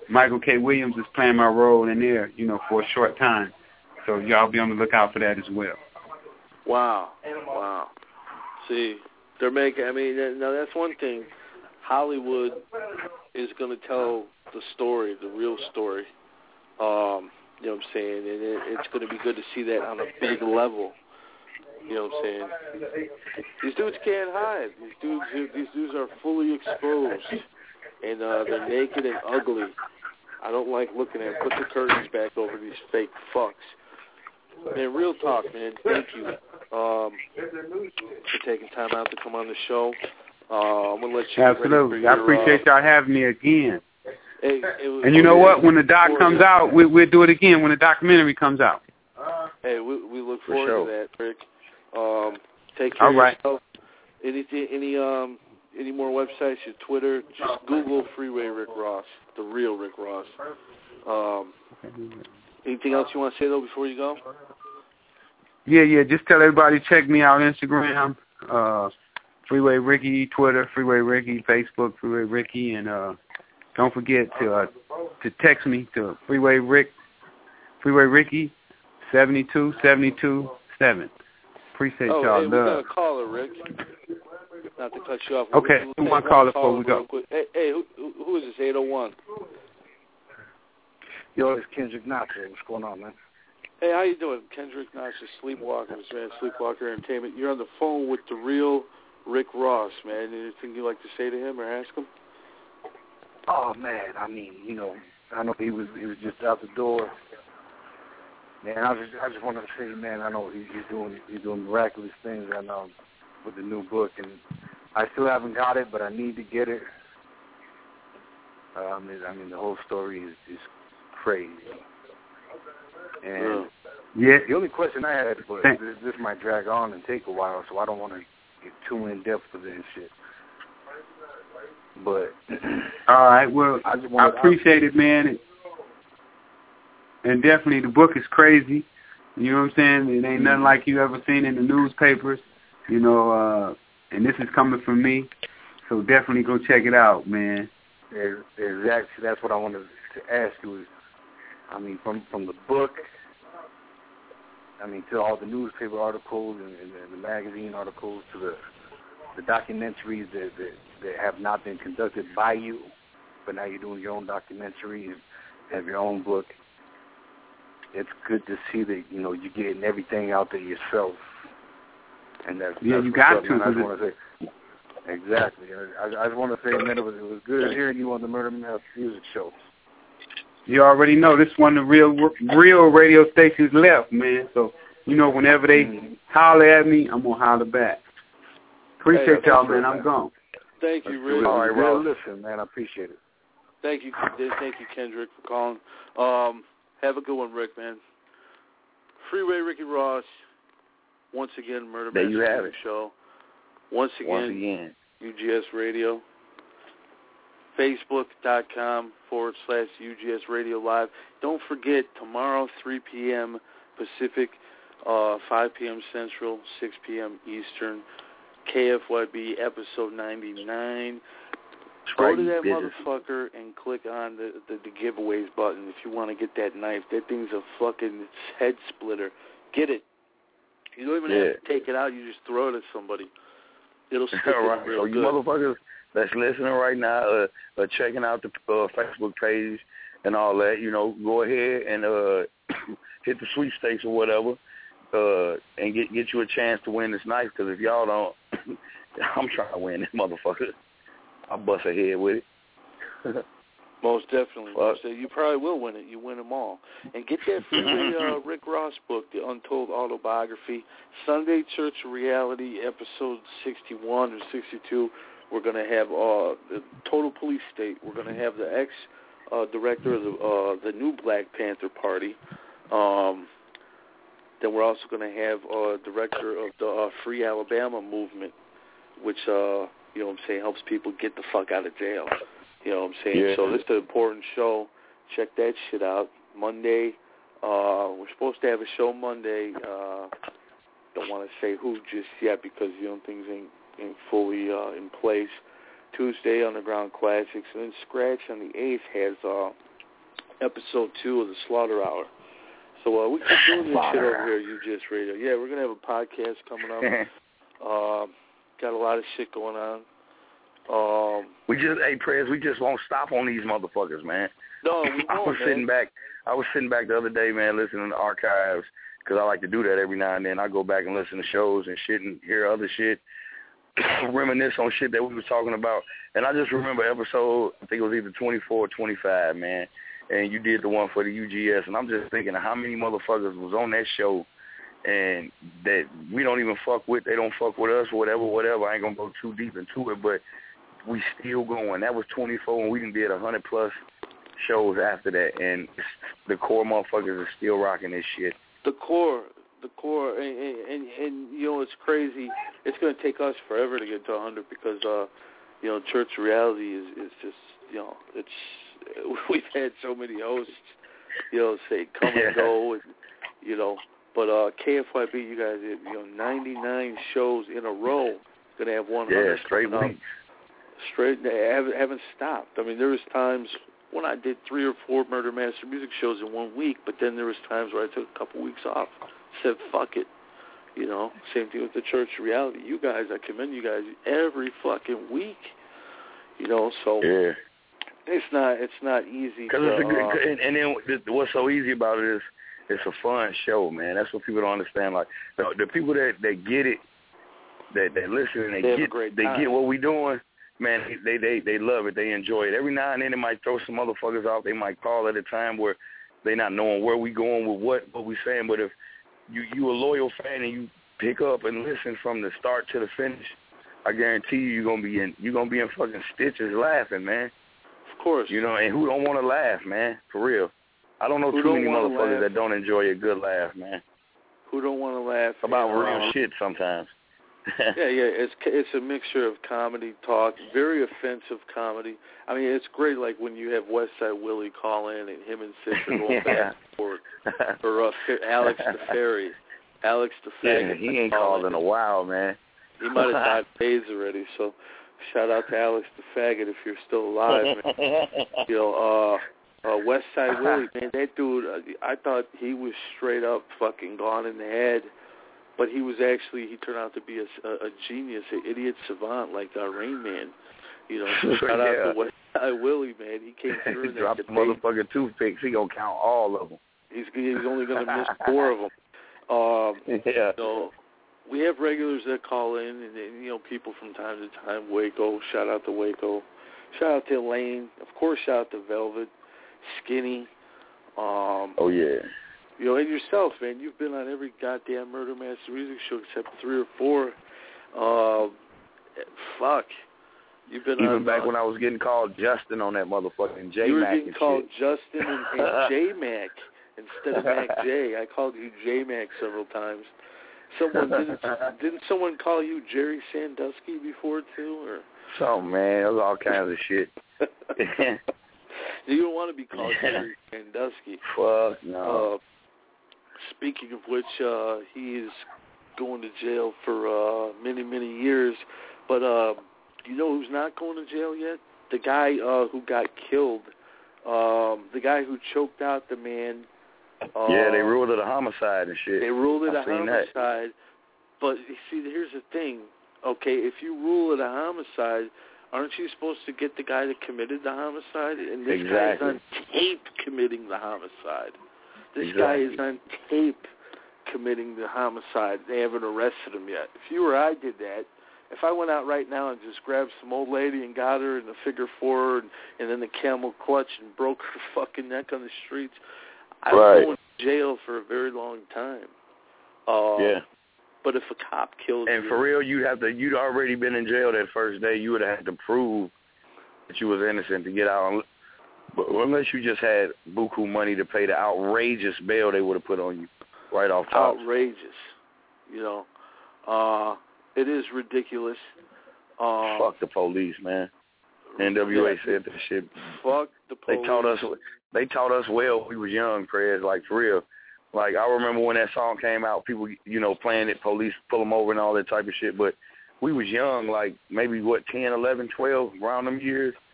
Michael K. Williams is playing my role in there, you know, for a short time. So y'all be on the lookout for that as well. Wow. See, they're making, I mean, now that's one thing. Hollywood is going to tell the story, the real story. You know what I'm saying? And it's going to be good to see that on a big level. You know what I'm saying? These dudes can't hide. These dudes are fully exposed, and they're naked and ugly. I don't like looking at them. Put the curtains back over these fake fucks. Man, real talk, man. Thank you for taking time out to come on the show. I'm going to let you Absolutely. I appreciate y'all having me again. And you know what? When the doc comes out, we'll do it again when the documentary comes out. Hey, we look forward to that, Rick. Take care All right. of yourself. Any more websites? Your Twitter? Just Google Freeway Rick Ross, the real Rick Ross. Anything else you want to say though before you go? Yeah. Just tell everybody check me out Instagram, Freeway Ricky, Twitter, Freeway Ricky, Facebook, Freeway Ricky, and don't forget to text me to Freeway Ricky 72727. Appreciate y'all. Hey, we got a caller, Rick. Not to cut you off. Okay, one caller before we go. Hey, who is this? 801. Yo, it's Kendrick Nacho. What's going on, man? Hey, how you doing? Kendrick Nacho, Sleepwalkers, man. Sleepwalker Entertainment. You're on the phone with the real Rick Ross, man. Anything you'd like to say to him or ask him? Oh man, I mean, you know, I know he was just out the door. Man, I just wanted to say, man, I know he's doing miraculous things right now with the new book, and I still haven't got it, but I need to get it. I mean, the whole story is crazy. And the only question I had was, this might drag on and take a while, so I don't want to get too in depth with this shit. But all right, well, I appreciate it, man. And definitely the book is crazy. You know what I'm saying? It ain't nothing like you ever seen in the newspapers. You know, and this is coming from me. So definitely go check it out, man. Exactly. That's what I wanted to ask you. I mean, from the book, I mean, to all the newspaper articles and the magazine articles, to the documentaries that have not been conducted by you, but now you're doing your own documentary and have your own book. It's good to see that, you know, you're getting everything out there yourself. And that's you got to. I just want to say, exactly. I just want to say, man, it was good hearing you on the Murder Mouth Music Show. You already know this one of the real radio stations left, man. So, you know, whenever they holler at me, I'm going to holler back. Appreciate y'all, man. I'm gone. Thank you, Rick. All right, well, listen, man. I appreciate it. Thank you, Kendrick, for calling. Have a good one, Rick, man. Freeway Ricky Ross. Once again, Murder Master Show. Once again, UGS Radio. Facebook.com/UGS Radio Live. Don't forget, tomorrow, 3 p.m. Pacific, 5 p.m. Central, 6 p.m. Eastern, KFYB episode 99. Go to that motherfucker and click on the giveaways button if you want to get that knife. That thing's a fucking head splitter. Get it. You don't even have to take it out. You just throw it at somebody. It'll stick right. real good. You motherfuckers that's listening right now, checking out the Facebook page and all that, you know, go ahead and hit the sweepstakes or whatever, and get you a chance to win this knife. Because if y'all don't, I'm trying to win this motherfucker. I'll bust a head with it. Most definitely. So you probably will win it. You win them all. And get that Freeway Rick Ross book, The Untold Autobiography, Sunday Church of Reality, episode 61 or 62. We're going to have the Total Police State. We're going to have the ex-director of the new Black Panther Party. Then we're also going to have director of the Free Alabama movement, which, you know what I'm saying, helps people get the fuck out of jail. You know what I'm saying? Yeah. So this is an important show. Check that shit out. Monday, we're supposed to have a show Monday. Don't want to say who just yet because, you know, things ain't fully in place. Tuesday, Underground Classics. And then Scratch on the 8th has episode 2 of the Slaughter Hour. So we keep doing this shit over here at UGS Radio. Yeah, we're going to have a podcast coming up. Got a lot of shit going on. Prez, we just won't stop on these motherfuckers, man. No, we won't, I was sitting back the other day, man, listening to archives, because I like to do that every now and then. I go back and listen to shows and shit and hear other shit, reminisce on shit that we was talking about. And I just remember episode, I think it was either 24 or 25, man, and you did the one for the UGS, and I'm just thinking of how many motherfuckers was on that show and that we don't even fuck with, they don't fuck with us, whatever. I ain't going to go too deep into it, but we still going. That was 24, and we done did 100-plus shows after that, and the core motherfuckers are still rocking this shit. The core, and you know, it's crazy. It's going to take us forever to get to 100 because, you know, Church Reality is just, you know, we've had so many hosts, you know, say come and go, and, you know, but KFYB, you guys did, you know, 99 shows in a row, going to have 100. Yeah, straight weeks. Straight, haven't stopped. I mean, there was times when I did 3 or 4 Murder Master Music shows in 1 week, but then there was times where I took a couple weeks off, said fuck it, you know. Same thing with the Church Reality. You guys, I commend you guys every fucking week, you know. So yeah, it's not easy. Cause it's a good, and then what's so easy about it is it's a fun show, man. That's what people don't understand. Like the people that get it, that listen, and they get what we doing. Man, they love it. They enjoy it. Every now and then they might throw some motherfuckers out. They might call at a time where they not knowing where we going with what we saying. But if you a loyal fan and you pick up and listen from the start to the finish, I guarantee you're gonna be in fucking stitches laughing, man. Of course. You know, and who don't want to laugh, man? For real. I don't know too many motherfuckers that don't enjoy a good laugh, man. Who don't want to laugh about real shit sometimes. Yeah, it's a mixture of comedy, talk, very offensive comedy. I mean, it's great, like when you have Westside Willie call in and him and Sis are going back and forth, or Alex the Fairy. Alex the Faggot. Yeah, he ain't called in a while, man. He might have died days already, so shout out to Alex the Faggot if you're still alive, man. You know, Westside Willie, man, that dude, I thought he was straight up fucking gone in the head. But he turned out to be a genius, an idiot savant like Rain Man. You know, so shout out to Westside Willie, man. He came through and dropped the motherfucking toothpicks. He gonna count all of them. He's only gonna miss 4 of them. Yeah. So we have regulars that call in, and you know, people from time to time. Waco, shout out to Waco. Shout out to Elaine. Of course, shout out to Velvet, Skinny. Oh yeah. You know, and yourself, man, you've been on every goddamn Murder Master Music show except 3 or 4. Fuck. You've been even back when I was getting called Justin on that motherfucking J-Mac and shit. You were getting called Justin and J-Mac instead of Mac J. I called you J-Mac several times. Didn't someone call you Jerry Sandusky before, too? Or something, man. It was all kinds of shit. You don't want to be called Jerry Sandusky. Fuck no. Speaking of which, he is going to jail for many, many years. But you know who's not going to jail yet? The guy who got killed. The guy who choked out the man. Yeah, they ruled it a homicide and shit. They ruled it a homicide. But, you see, here's the thing. Okay, if you rule it a homicide, aren't you supposed to get the guy that committed the homicide? And this guy is on tape committing the homicide. This guy is on tape committing the homicide. They haven't arrested him yet. If you or I did that, if I went out right now and just grabbed some old lady and got her in the figure 4 and then the camel clutch and broke her fucking neck on the streets, I was going to jail for a very long time. Yeah. But if a cop killed you... And for real, you'd already been in jail that first day. You would have had to prove that you was innocent to get out. But unless you just had buku money to pay the outrageous bail they would have put on you right off top. Outrageous. You know, it is ridiculous. Fuck the police, man. NWA said that shit. Fuck the police. They taught us well when we was young, Prez, like for real. Like I remember when that song came out, people, you know, playing it, police pull them over and all that type of shit. But we was young, like maybe 10, 11, 12, around them years.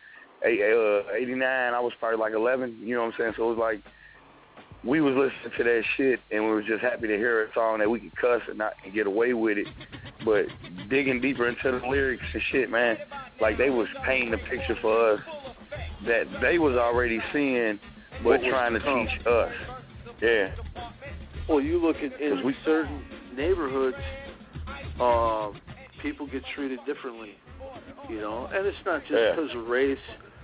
'89, I was probably like 11. You know what I'm saying? So it was like we was listening to that shit, and we were just happy to hear a song that we could cuss and not and get away with it. But digging deeper into the lyrics and shit, man, like they was painting a picture for us that they was already seeing, but trying to teach us. Yeah. Well, you look at in certain neighborhoods, people get treated differently, you know, and it's not just because of race.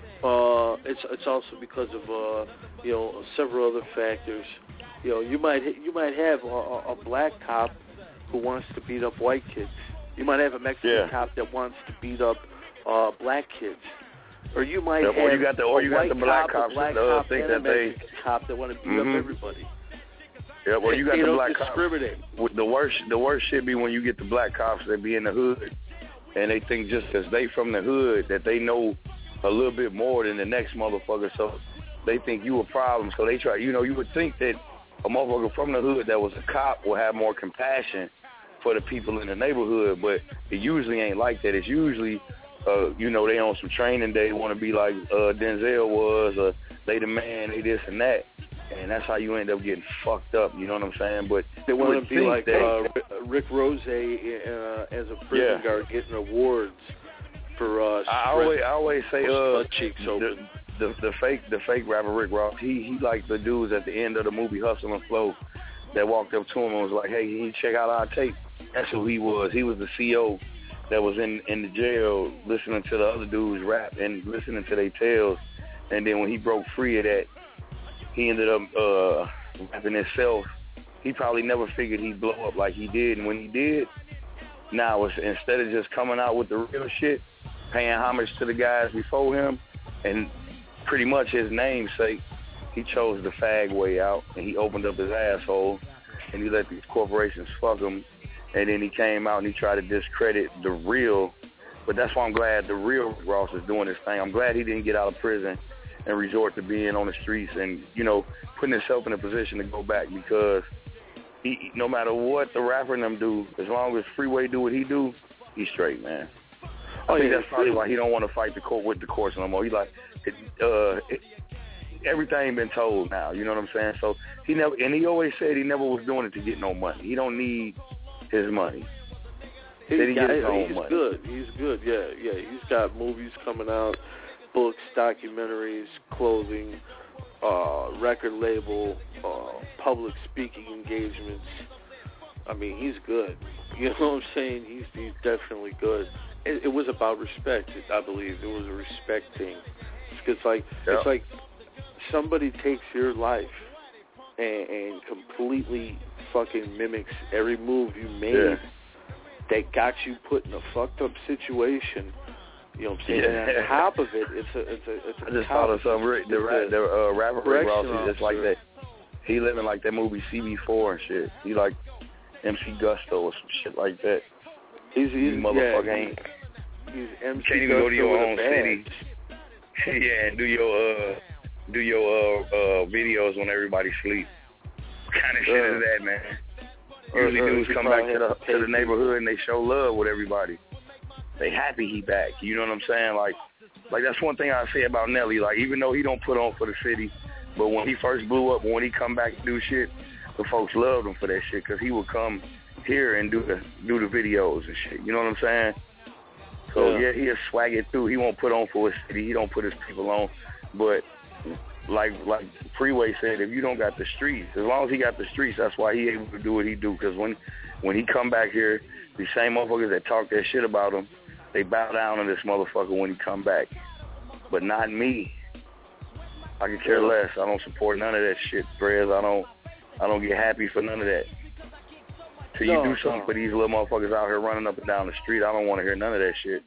It's also because of you know, several other factors. You know, you might have a black cop who wants to beat up white kids. You might have a Mexican cop that wants to beat up black kids. Or you might have you got the black cops that think that they cop that want to beat up everybody. Yeah, well, you got the black discriminate. Cops. The worst should be when you get the black cops that be in the hood, and they think just because they from the hood that they know a little bit more than the next motherfucker, so they think you a problem. So they try, you know, you would think that a motherfucker from the hood that was a cop will have more compassion for the people in the neighborhood, but it usually ain't like that. It's usually, you know, they on some training day, want to be like Denzel was, or they the man, they this and that. And that's how you end up getting fucked up, you know what I'm saying? But they want to be like Rick Rose as a prison guard getting awards for I always say cheeks open. The fake rapper Rick Ross, he like the dudes at the end of the movie Hustle and Flow that walked up to him and was like, hey, you check out our tape. That's who he was. He was the CO that was in the jail listening to the other dudes rap and listening to their tales. And then when he broke free of that, he ended up rapping himself. He probably never figured he'd blow up like he did. And when he did, now it's, instead of just coming out with the real shit, paying homage to the guys before him, and pretty much his namesake, he chose the fag way out, and he opened up his asshole, and he let these corporations fuck him. And then he came out and he tried to discredit the real. But that's why I'm glad the real Rick Ross is doing this thing. I'm glad he didn't get out of prison and resort to being on the streets and, you know, putting himself in a position to go back, because he, no matter what the rapper and them do, as long as Freeway do what he do, he's straight, man. I think that's probably why he don't want to fight the court with the courts no more. He like, everything been told now, you know what I'm saying? So he never, and he always said he never was doing it to get no money. He don't need his money. He's good. He's good. Yeah. He's got movies coming out, books, documentaries, clothing, record label, public speaking engagements. I mean, he's good. You know what I'm saying? He's definitely good. It was about respect, I believe. It was a respect thing. It's like somebody takes your life and completely fucking mimics every move you made that got you put in a fucked up situation. You know what I'm saying? And on top of it, it's a I just thought of something. The rapper Rick Ross, he's just like that. He living like that movie CB4 and shit. He like MC Gusto or some shit like that. He's motherfucker ain't. He's MC can't even go to your own city. And do your videos when everybody sleeps. What kind of shit is that, man? Usually dudes come back to the neighborhood and they show love with everybody. They happy he back. You know what I'm saying? Like that's one thing I say about Nelly. Like, even though he don't put on for the city, but when he first blew up, when he come back to do shit, the folks loved him for that shit, because he would come here and do the videos and shit. You know what I'm saying? So yeah, he'll swag it through. He won't put on for his city. He don't put his people on. But like Freeway said, if you don't got the streets, as long as he got the streets, that's why he able to do what he do. Because when he come back here, the same motherfuckers that talk that shit about him, they bow down to this motherfucker when he come back. But not me. I could care less. I don't support none of that shit, Prez. I don't get happy for none of that. Till you do something for these little motherfuckers out here running up and down the street, I don't want to hear none of that shit.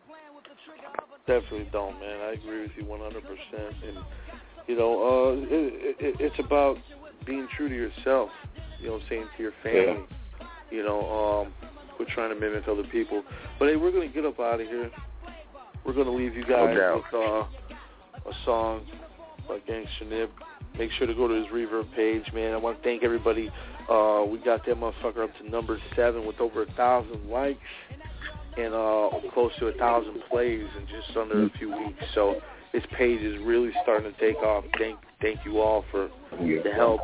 Definitely don't, man. I agree with you 100%. And, you know, it's about being true to yourself, you know what I'm saying, to your family. You know, we're trying to mimic other people. But, hey, we're going to get up out of here. We're going to leave you guys with a song by Gangsta Nip. Make sure to go to his Reverb page, man. I want to thank everybody. We got that motherfucker up to number 7 with over 1,000 likes and close to 1,000 plays in just under a few weeks. So his page is really starting to take off. Thank you all for the help.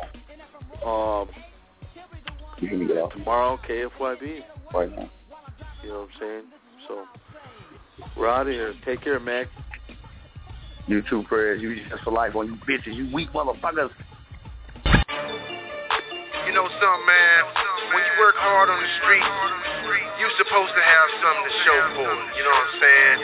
Tomorrow, KFYB. Right now. You know what I'm saying? So, we're out of here. Take care, Mac. You too, Fred. You just for life on you bitches. You weak motherfuckers. You know something, man? When you work hard on the street, you supposed to have something to show for it. You know what I'm saying?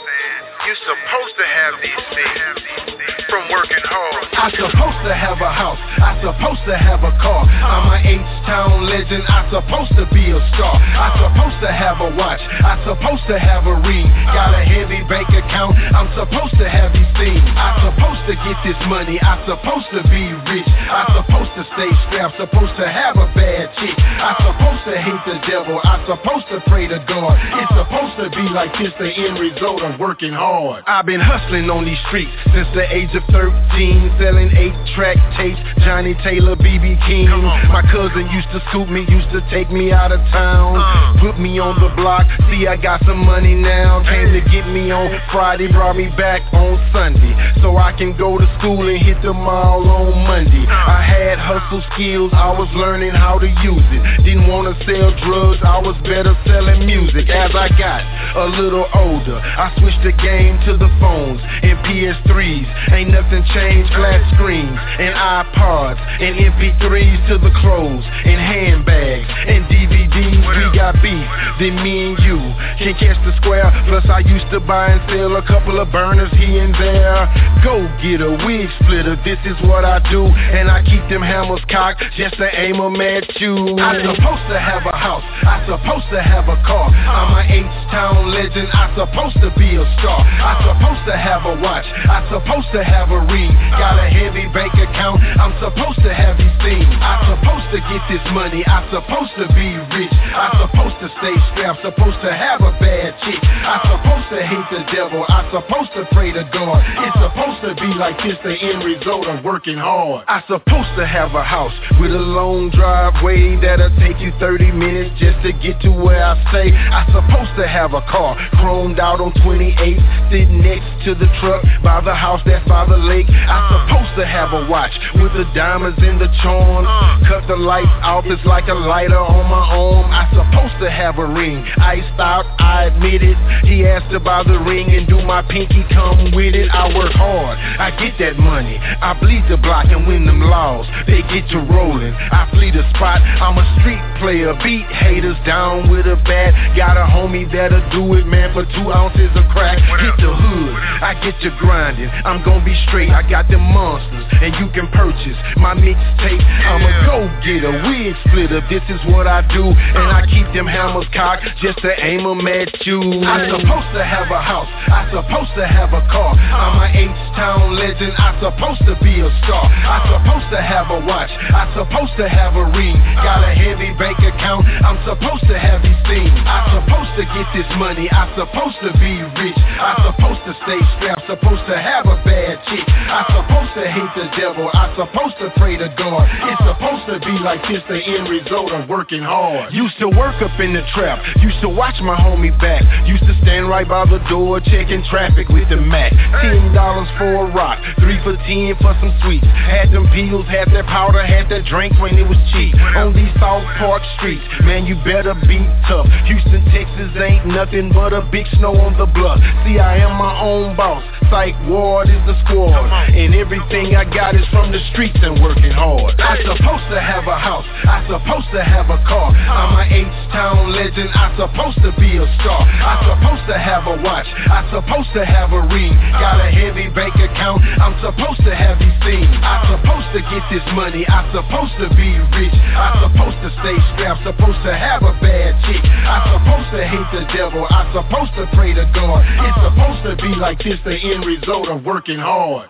You supposed to have these things from working hard. I supposed to have a house, I supposed to have a car. I'm a H-Town legend, I supposed to be a star. I supposed to have a watch, I supposed to have a ring. Got a heavy bank account, I'm supposed to have these things. I supposed to get this money, I supposed to be rich. I supposed to stay strapped, supposed to have a bad chick. I supposed to hate the devil, I supposed to pray to God. It's supposed to be like this, the end result of working hard. I've been hustling on these streets since the age of 13, selling 8-track tapes, Johnny Taylor, B.B. King. My cousin used to scoop me, used to take me out of town, put me on the block, see I got some money now. Came to get me on Friday, brought me back on Sunday, so I can go to school and hit the mall on Monday. I had hustle skills, I was learning how to use it. Didn't want to sell drugs, I was better selling music. As I got a little older, I switched the game to the phones and PS3s. Ain't nothing changed, flat screens and iPods and MP3s to the clothes and handbags and DVDs. We got beef, then me and you can catch the square. Plus I used to buy and sell a couple of burners here and there. Go get a wig splitter, this is what I do, and I keep them hammers cocked just to aim them at you. I supposed to have a house, I supposed to have a car. I'm a H-Town legend, I supposed to be a star. I supposed to have a watch, I supposed to have a ring. Got a heavy bank account, I'm supposed to have these things. I supposed to get this money, I supposed to be rich. I supposed to stay strapped, supposed to have a bad chick. I supposed to hate the devil, I supposed to pray to God. It's supposed to be like this, the end result of working hard. I supposed to have a house with a long driveway that'll take you 30 minutes just to get to where I stay. I supposed to have a car chromed out on 28, sitting next to the truck by the house that's by the lake. I supposed to have a watch with the diamonds in the charms. Cut the lights off, it's like a lighter on my arm. I supposed to have a ring, iced out, I admit it. He asked about the ring and do my pinky come with it. I work hard, I get that money, I bleed the block and win them laws. They get to rolling, I flee the spot. I'm a street player, beat haters down with a bat. Got a homie that'll do it, man, for 2 ounces of crack. Hit the hood, I get you grinding, I'm gonna be straight. I got them monsters, and you can purchase my mixtape. I'm a go-getter, wig splitter, this is what I do, and I keep them hammers cocked just to aim them at you. I supposed to have a house, I supposed to have a car. I'm a H-Town legend, I supposed to be a star. I supposed to have a watch, I supposed to have a ring. Got a heavy bank account, I'm supposed to have these things. I supposed to get this money, I supposed to be rich. I supposed to stay strapped, supposed to have a bad chick. I supposed to hate the devil, I supposed to pray to God. It's supposed to be like this, the end result of working hard. Used to work up in the trap, used to watch my homie back. Used to stand right by the door checking traffic with the Mac. $10 for a rock, 3 for 10 for some sweets. Had them pills, had that powder, had that drink when it was cheap. On these South Park streets, man, you better be tough. Houston, Texas ain't nothing but a big snow on the bluff. See, I am my own boss, Psych Ward is the squad, and everything I got is from the streets and working hard. I supposed to have a house, I supposed to have a car. I'm a H-Town legend, I supposed to be a star. I supposed to have a watch, I supposed to have a ring. Got a heavy bank account, I'm supposed to have these things. I supposed to get this money, I supposed to be rich. I supposed to stay strapped, supposed to have a bad chick. I supposed to hate the devil, I supposed to pray to God. It's supposed to be like this, the end result of working hard.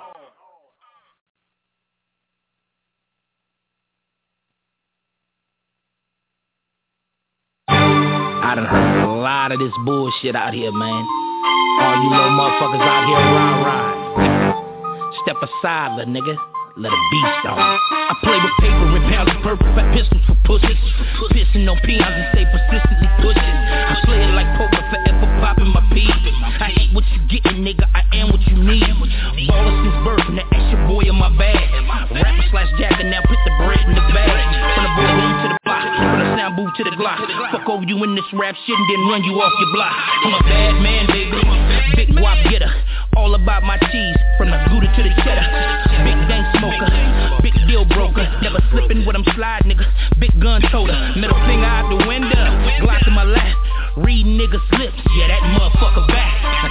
I done heard a lot of this bullshit out here, man. All you little motherfuckers out here rah-rah. Step aside, little nigga. Let a beast on. I play with paper and pounds of purple fat pistols for pussies. Pissing on peons and stay persistently pushing. I play it like poker, forever popping my peas. I ain't what you getting, nigga, I am what you need. Baller since birth, now that's your boy in my bag. Rapper slash jacker, now put the bread in the bag. From the boardroom to the block, from the sound booth to the Glock. Fuck over you in this rap shit and then run you off your block. I'm a bad man, baby, big wop getter. All about my cheese, from the Gouda to the cheddar. Big gang smoker, big deal broker. Never slipping when I'm sliding, nigga. Big gun toter, middle finger out the window. Glock in my lap, read niggas' lips. Yeah, that motherfucker back.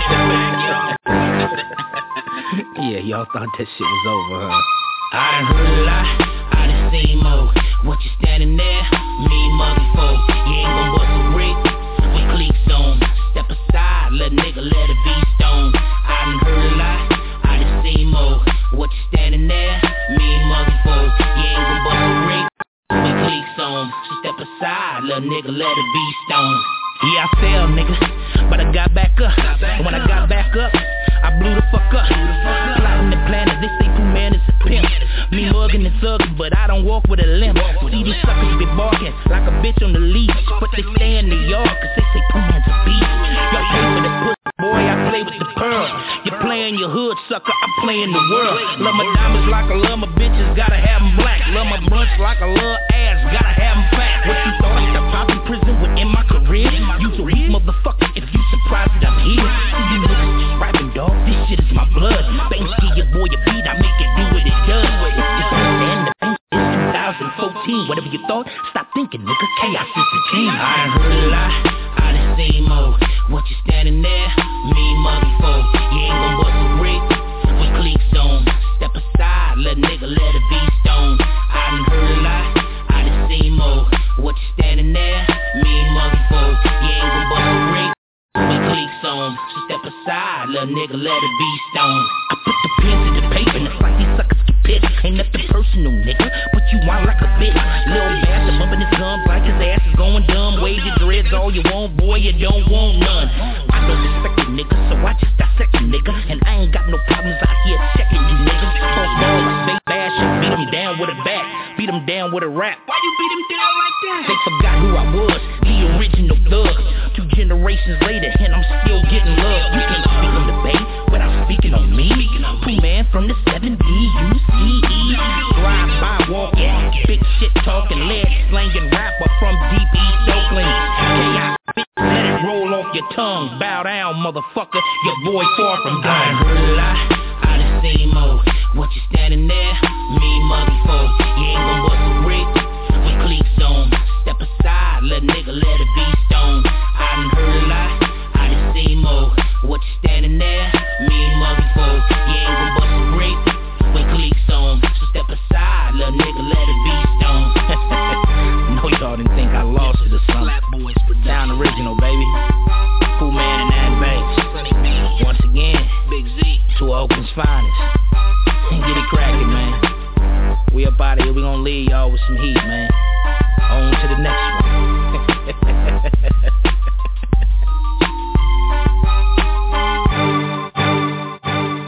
Yeah, y'all thought that shit was over, huh? I done heard a lot, I done seen more. What you standing there? Me muggy folk. You ain't gon' bust a brick with cleats on. Step aside, let nigga let it be stone. I done heard a lot, I done seen more. What you standing there? Me muggy folk. You ain't gon' bust a brick with cleats on. So step aside, let nigga let it be stone. Yeah, I fell, nigga, but I got back up. And when I got back up, I blew the fuck up. Plotting the planet, they say Pooh Man is a pimp. Me mugging and thugging, but I don't walk with a limp. See these suckers be barking like a bitch on the leash, but they stay in the yard cause they say Pooh Man's a beast. Y'all pay for the pussy, boy, I play with the pearl. You play in your hood, sucker, I play in the world. Love my diamonds like I love my bitches, gotta have them black. Love my brunch like I love ass, gotta have them fat. What you thought I stepped out in prison within my career? You's a weak motherfucker if you surprised that I'm here. See you niggas just rapping, dog, this shit is my blood. Banks give your boy a beat, I make it do what it does. Just understand the bank is 2014. Whatever you thought, stop thinking, nigga, chaos is the team. I done heard a lot, I done seen more. What you standing there? Me muggy folk. You ain't gon' bust a brick with cleats on. Step aside, let nigga let it be stone. I done heard a lot, I done seen more. What you standing there? Me muggy folk. You ain't gon' bust a brick with cleats on. So step aside, let nigga let it be stone. I put the pen to the paper and it's like these suckers get pissed. Ain't nothing personal, nigga, but you want like a bitch. Lil' bastard bumping his gums like his ass is going dumb. Wave your dreads all you want, boy, you don't want none. I don't respect you, nigga, so I just dissect you, nigga. And I ain't got no problems out here checking you, niggas. Talk ball like they bash and beat him down with a bat. Beat him down with a rap. Why you beat him down like that? They forgot who I was, the original thug. 2 generations later, and I'm still getting love. You can't speak on the Bay without speaking on me. Pooh Man from the 7D-U-C-E. Drive-by walking, big shit talking, lead slanging rapper from deep East Oakland. Chaos, bitch, let it roll off your tongue. Bow down, motherfucker, your boy far from done. I heard a lot, I done seen more. What you standing there? Me muggy folk. You ain't gon' bust a brick with cleats on. Step aside, let nigga let it be stone. I done heard a lot, I done seen more. What you standing there? Me muggy folk. You ain't gon' bust a brick with cleats on. So step aside, let nigga let it be stone. No, y'all didn't think I lost it or something. Down original, baby. Pooh Man and Ann Banks. Once again, Big Z, 2 of Oakland's finest. Get it crackin', man. We up out of here, we gon' leave y'all with some heat, man. On to the next one.